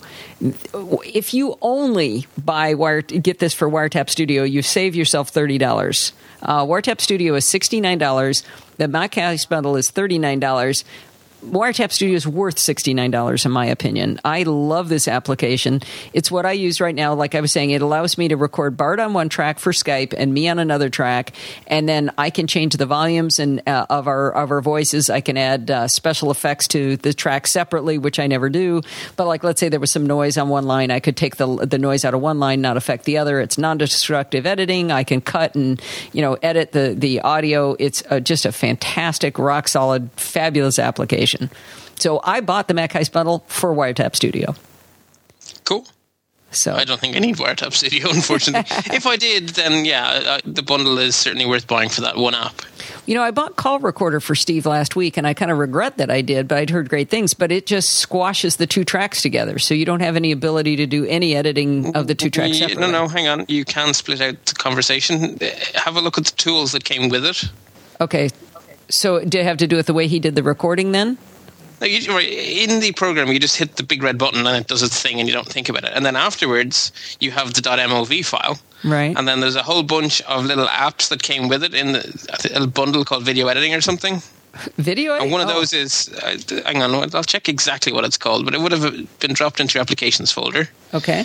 If you only buy Wire, get this for Wiretap Studio, you save yourself thirty dollars. Uh, Wiretap Studio is sixty-nine dollars. The MacCast bundle is thirty-nine dollars. Wiretap Studio is worth sixty-nine dollars in my opinion. I love this application. It's what I use right now. Like I was saying, it allows me to record Bart on one track for Skype and me on another track, and then I can change the volumes and uh, of our of our voices. I can add uh, special effects to the track separately, which I never do. But like, let's say there was some noise on one line, I could take the the noise out of one line, not affect the other. It's non-destructive editing. I can cut and you know edit the the audio. It's uh, just a fantastic, rock solid, fabulous application. So I bought the Mac Heist bundle for Wiretap Studio. Cool. So I don't think I need Wiretap Studio, unfortunately. If I did, then yeah, I, the bundle is certainly worth buying for that one app. You know, I bought Call Recorder for Steve last week, and I kind of regret that I did, but I'd heard great things. But it just squashes the two tracks together, so you don't have any ability to do any editing of the two tracks separately. No, no, hang on. You can split out the conversation. Have a look at the tools that came with it. Okay. So did it have to do with the way he did the recording then? No, you, right, in the program, you just hit the big red button and it does its thing and you don't think about it. And then afterwards, you have the .mov file. Right. And then there's a whole bunch of little apps that came with it in the, a bundle called Video Editing or something. Video editing? And one of oh. those is, uh, hang on, I'll check exactly what it's called, but it would have been dropped into your applications folder. Okay.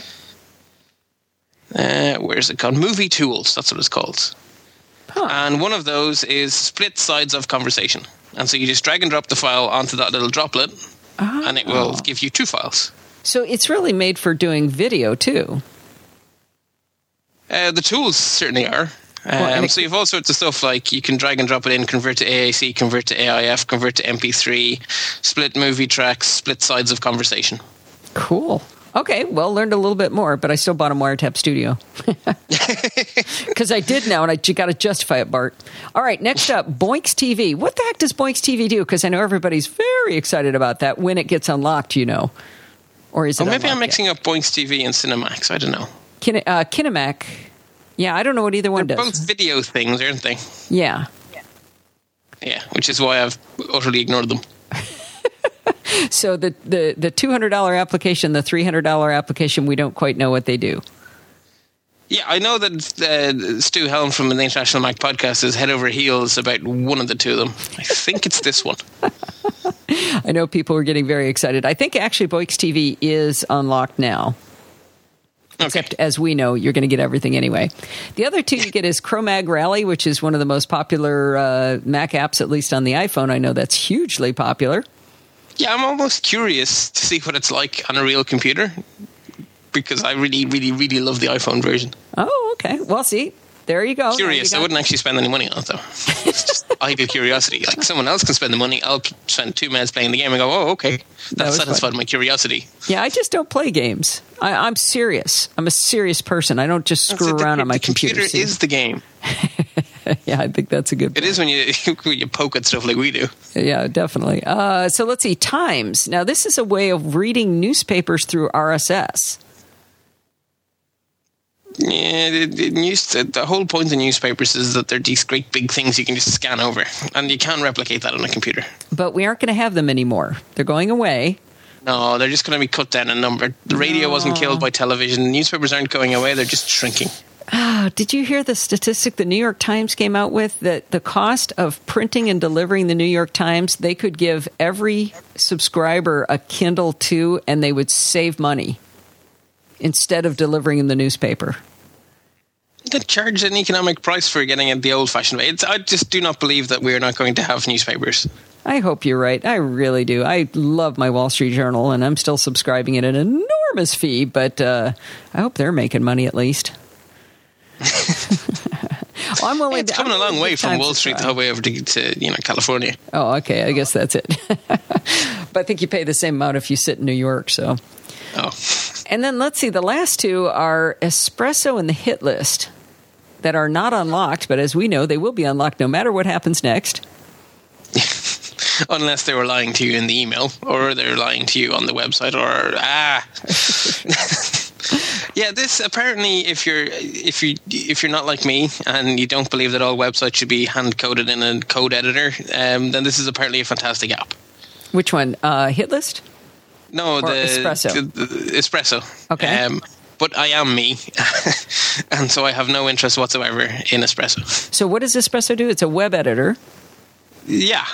Uh, where's it called? Movie Tools, that's what it's called. Huh. And one of those is split sides of conversation. And so you just drag and drop the file onto that little droplet, oh. and it will give you two files. So it's really made for doing video, too. Uh, the tools certainly are. Um, well, so you have all sorts of stuff like you can drag and drop it in, convert to A A C, convert to A I F, convert to M P three, split movie tracks, split sides of conversation. Cool. Okay, well, learned a little bit more, but I still bought a Wiretap Studio. Because I did now, and I got to justify it, Bart. All right, next up, Boinx T V. What the heck does Boinx T V do? Because I know everybody's very excited about that when it gets unlocked, you know. Or is it oh, maybe I'm yet? mixing up Boinx T V and Cinemax. I don't know. Kin- uh, Kinemac. Yeah, I don't know what either one They're does. both video things, aren't they? Yeah. Yeah, which is why I've utterly ignored them. So the, the, the two hundred dollars application, the three hundred dollars application, we don't quite know what they do. Yeah, I know that uh, Stu Helm from the International Mac Podcast is head over heels about one of the two of them. I think it's this one. I know people are getting very excited. I think actually Boinx T V is unlocked now. Okay. Except, as we know, you're going to get everything anyway. The other two you get is Chromag Rally, which is one of the most popular uh, Mac apps, at least on the iPhone. I know that's hugely popular. Yeah, I'm almost curious to see what it's like on a real computer because I really, really, really love the iPhone version. Oh, okay. Well, see, there you go. Curious. You I wouldn't actually spend any money on it, though. It's just idle curiosity. Like, someone else can spend the money. I'll spend two minutes playing the game and go, oh, okay. That, that satisfied fun. My curiosity. Yeah, I just don't play games. I, I'm serious. I'm a serious person. I don't just screw around the, on my the computer. computer. The computer is the game. Yeah, I think that's a good point. It is when you when you poke at stuff like we do. Yeah, definitely. Uh, so let's see. Times. Now, this is a way of reading newspapers through R S S. Yeah, the, the, news, the, the whole point of newspapers is that they're these great big things you can just scan over, and you can't replicate that on a computer. But we aren't going to have them anymore. They're going away. No, they're just going to be cut down in number. The radio no. wasn't killed by television. Newspapers aren't going away. They're just shrinking. Oh, did you hear the statistic the New York Times came out with, that the cost of printing and delivering the New York Times, they could give every subscriber a Kindle two and they would save money instead of delivering the newspaper? They charge an economic price for getting it the old-fashioned way. It's, I just do not believe that we're not going to have newspapers. I hope you're right. I really do. I love my Wall Street Journal, and I'm still subscribing at an enormous fee, but uh, I hope they're making money at least. Well, I'm willing it's to, coming I'm a long way from Wall Street try. the whole way over to, to you know California. Oh, okay. I guess that's it. But I think you pay the same amount if you sit in New York. So. Oh. And then let's see. The last two are Espresso and the Hit List that are not unlocked, but as we know, they will be unlocked no matter what happens next. Unless they were lying to you in the email, or they're lying to you on the website, or ah. Yeah, this apparently, if you're if you if you're not like me and you don't believe that all websites should be hand coded in a code editor, um, then this is apparently a fantastic app. Which one? Uh, Hit List? No, or the Espresso. The, the Espresso. Okay. Um, but I am me, and so I have no interest whatsoever in Espresso. So what does Espresso do? It's a web editor. Yeah.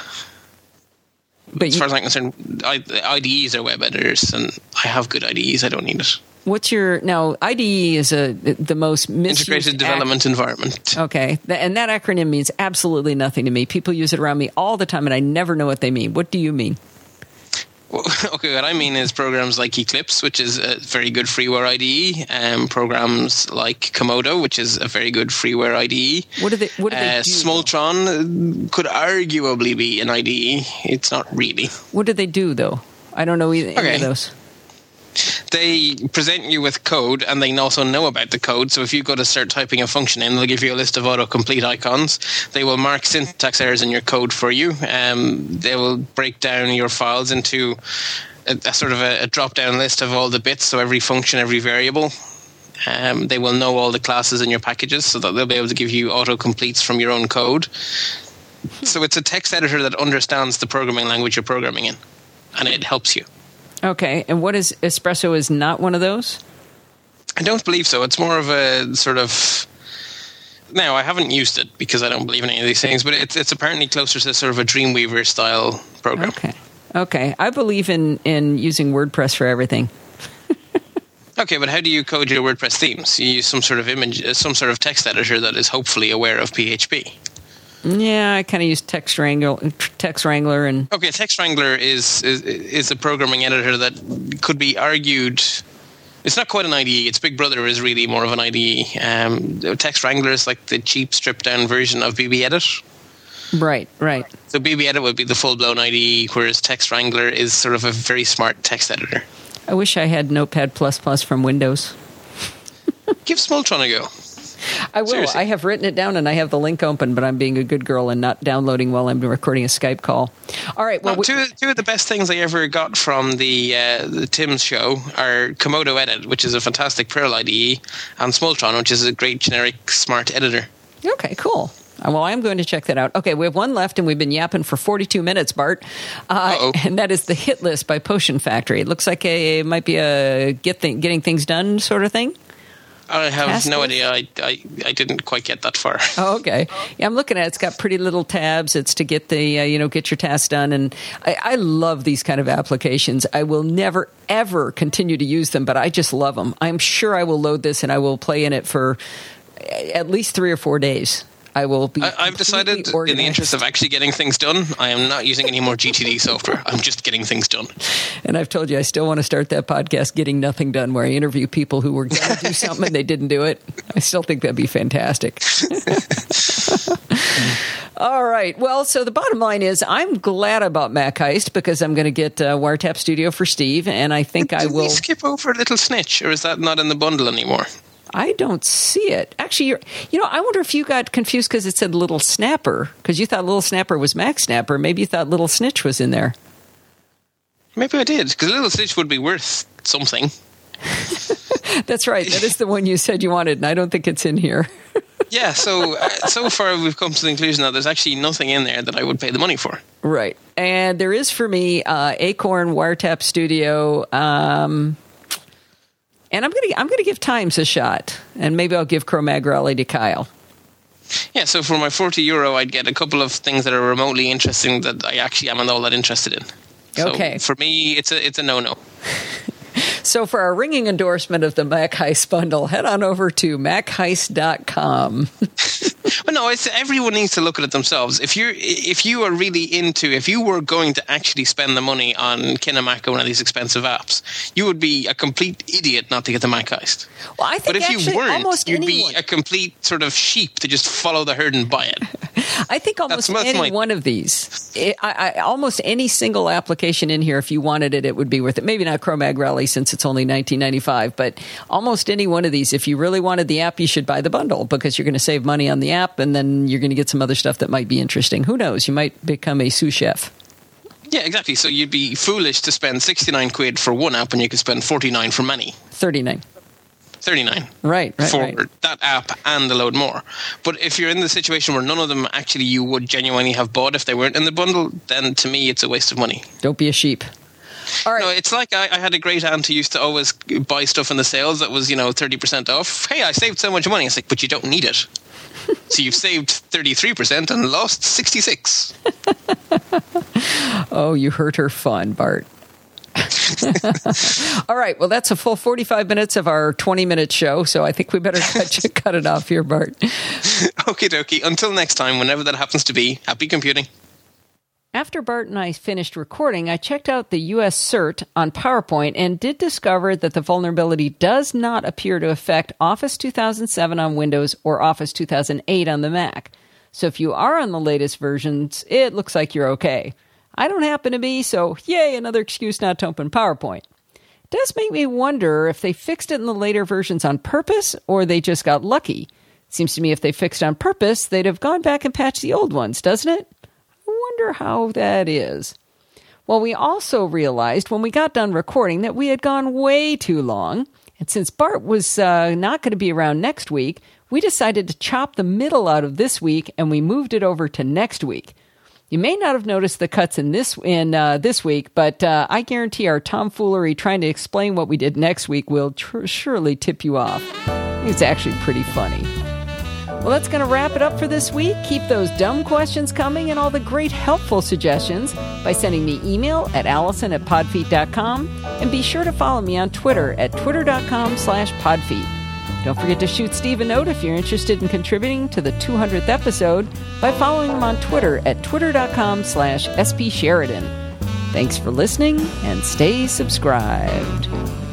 But as you, far as I'm concerned, I, I D Es are web editors, and I have good I D Es. I don't need it. What's your now? I D E is a the most misused integrated development ac- environment. Okay, and that acronym means absolutely nothing to me. People use it around me all the time, and I never know what they mean. What do you mean? Well, okay, what I mean is programs like Eclipse, which is a very good freeware I D E, and programs like Komodo, which is a very good freeware I D E. What do they? What do they uh, do? Smoltron could arguably be an I D E. It's not really. What do they do, though? I don't know either, okay. any of those. They present you with code, and they also know about the code. So if you go to start typing a function in, they'll give you a list of autocomplete icons. They will mark syntax errors in your code for you. Um, they will break down your files into a, a sort of a, a drop-down list of all the bits, so every function, every variable. Um, they will know all the classes in your packages, so that they'll be able to give you autocompletes from your own code. So it's a text editor that understands the programming language you're programming in, and it helps you. Okay, and what is Espresso is not one of those? I don't believe so. It's more of a sort of... Now, I haven't used it because I don't believe in any of these things, but it's it's apparently closer to sort of a Dreamweaver style program. Okay, okay. I believe in, in using WordPress for everything. Okay, but how do you code your WordPress themes? You use some sort of image, some sort of text editor that is hopefully aware of P H P. Yeah, I kind of use Text Wrangler, Text Wrangler, and okay, Text Wrangler is, is is a programming editor that could be argued. It's not quite an I D E. Its big brother is really more of an I D E. Um, Text Wrangler is like the cheap, stripped-down version of B B Edit. Right, right. So B B Edit would be the full-blown I D E, whereas Text Wrangler is sort of a very smart text editor. I wish I had Notepad plus plus from Windows. Give Smoltron a go. I will. Seriously. I have written it down and I have the link open, but I'm being a good girl and not downloading while I'm recording a Skype call. All right. Well, well two, two of the best things I ever got from the uh, the Tim's show are Komodo Edit, which is a fantastic Perl I D E, and Smoltron, which is a great generic smart editor. Okay, cool. Well, I'm going to check that out. Okay, we have one left, and we've been yapping for forty-two minutes, Bart. Uh, and that is the Hit List by Potion Factory. It looks like a, it might be a get th- getting things done sort of thing. I have Task no list? idea. I, I I didn't quite get that far. Oh, okay. Yeah, I'm looking at it. It's got pretty little tabs. It's to get the uh, you know get your tasks done, and I, I love these kind of applications. I will never ever continue to use them, but I just love them. I'm sure I will load this and I will play in it for at least three or four days. I will be. I, I've decided, organized. in the interest of actually getting things done, I am not using any more G T D software. I'm just getting things done. And I've told you, I still want to start that podcast, Getting Nothing Done, where I interview people who were going to do something and they didn't do it. I still think that'd be fantastic. All right. Well, so the bottom line is I'm glad about Mac Heist because I'm going to get uh, Wiretap Studio for Steve, and I think Did I will. we skip over Little Snitch, or is that not in the bundle anymore? I don't see it. Actually, you're, you know, I wonder if you got confused because it said Little Snapper, because you thought Little Snapper was Mac Snapper. Maybe you thought Little Snitch was in there. Maybe I did, because Little Snitch would be worth something. That's right. That is the one you said you wanted, and I don't think it's in here. Yeah, so uh, so far we've come to the conclusion that there's actually nothing in there that I would pay the money for. Right. And there is, for me, uh, Acorn Wiretap Studio, um, and I'm going to I'm gonna give Times a shot, and maybe I'll give Cro-Mag Rally to Kyle. Yeah, so for my forty euro, I'd get a couple of things that are remotely interesting that I actually am all that interested in. So okay. For me, it's a it's a no-no. So for our ringing endorsement of the Mac Heist bundle, head on over to mac heist dot com. Well, no, it's, everyone needs to look at it themselves. If you're, if you are really into, if you were going to actually spend the money on KineMac or one of these expensive apps, you would be a complete idiot not to get the Mac Heist. Well, I think but if you weren't, almost you'd anyone. be a complete sort of sheep to just follow the herd and buy it. I think almost That's- that's any my- one of these, it, I, I, almost any single application in here, if you wanted it, it would be worth it. Maybe not Cro-Mag Rally since it's only nineteen ninety-five, but almost any one of these, if you really wanted the app, you should buy the bundle because you're going to save money on the app, and then you're going to get some other stuff that might be interesting. Who knows? You might become a sous chef. Yeah, exactly. So you'd be foolish to spend sixty-nine quid for one app when you could spend forty-nine for many. thirty-nine. thirty-nine. Right, right, for right. that app and a load more. But if you're in the situation where none of them actually you would genuinely have bought if they weren't in the bundle, then to me it's a waste of money. Don't be a sheep. All right. No, it's like I, I had a great aunt who used to always buy stuff in the sales that was, you know, thirty percent off. Hey, I saved so much money. It's like, but you don't need it. So you've saved thirty-three percent and lost sixty-six. Oh, you hurt her fun, Bart. All right. Well, that's a full forty-five minutes of our twenty-minute show, so I think we better cut, cut it off here, Bart. Okie dokie. Until next time, whenever that happens to be, happy computing. After Bart and I finished recording, I checked out the U S CERT on PowerPoint and did discover that the vulnerability does not appear to affect Office two thousand seven on Windows or Office two thousand eight on the Mac. So if you are on the latest versions, it looks like you're okay. I don't happen to be, so yay, another excuse not to open PowerPoint. It does make me wonder if they fixed it in the later versions on purpose or they just got lucky. It seems to me if they fixed it on purpose, they'd have gone back and patched the old ones, doesn't it? I wonder how that is. Well, we also realized when we got done recording that we had gone way too long, and since Bart was uh, not going to be around next week, we decided to chop the middle out of this week and we moved it over to next week. You may not have noticed the cuts in this in uh, this week, but uh, I guarantee our tomfoolery trying to explain what we did next week will tr- surely tip you off. It's actually pretty funny. Well, that's going to wrap it up for this week. Keep those dumb questions coming and all the great helpful suggestions by sending me email at allison at podfeet dot com, and be sure to follow me on Twitter at twitter.com slash podfeet. Don't forget to shoot Steve a note if you're interested in contributing to the two hundredth episode by following him on Twitter at twitter.com slash spsheridan. Thanks for listening and stay subscribed.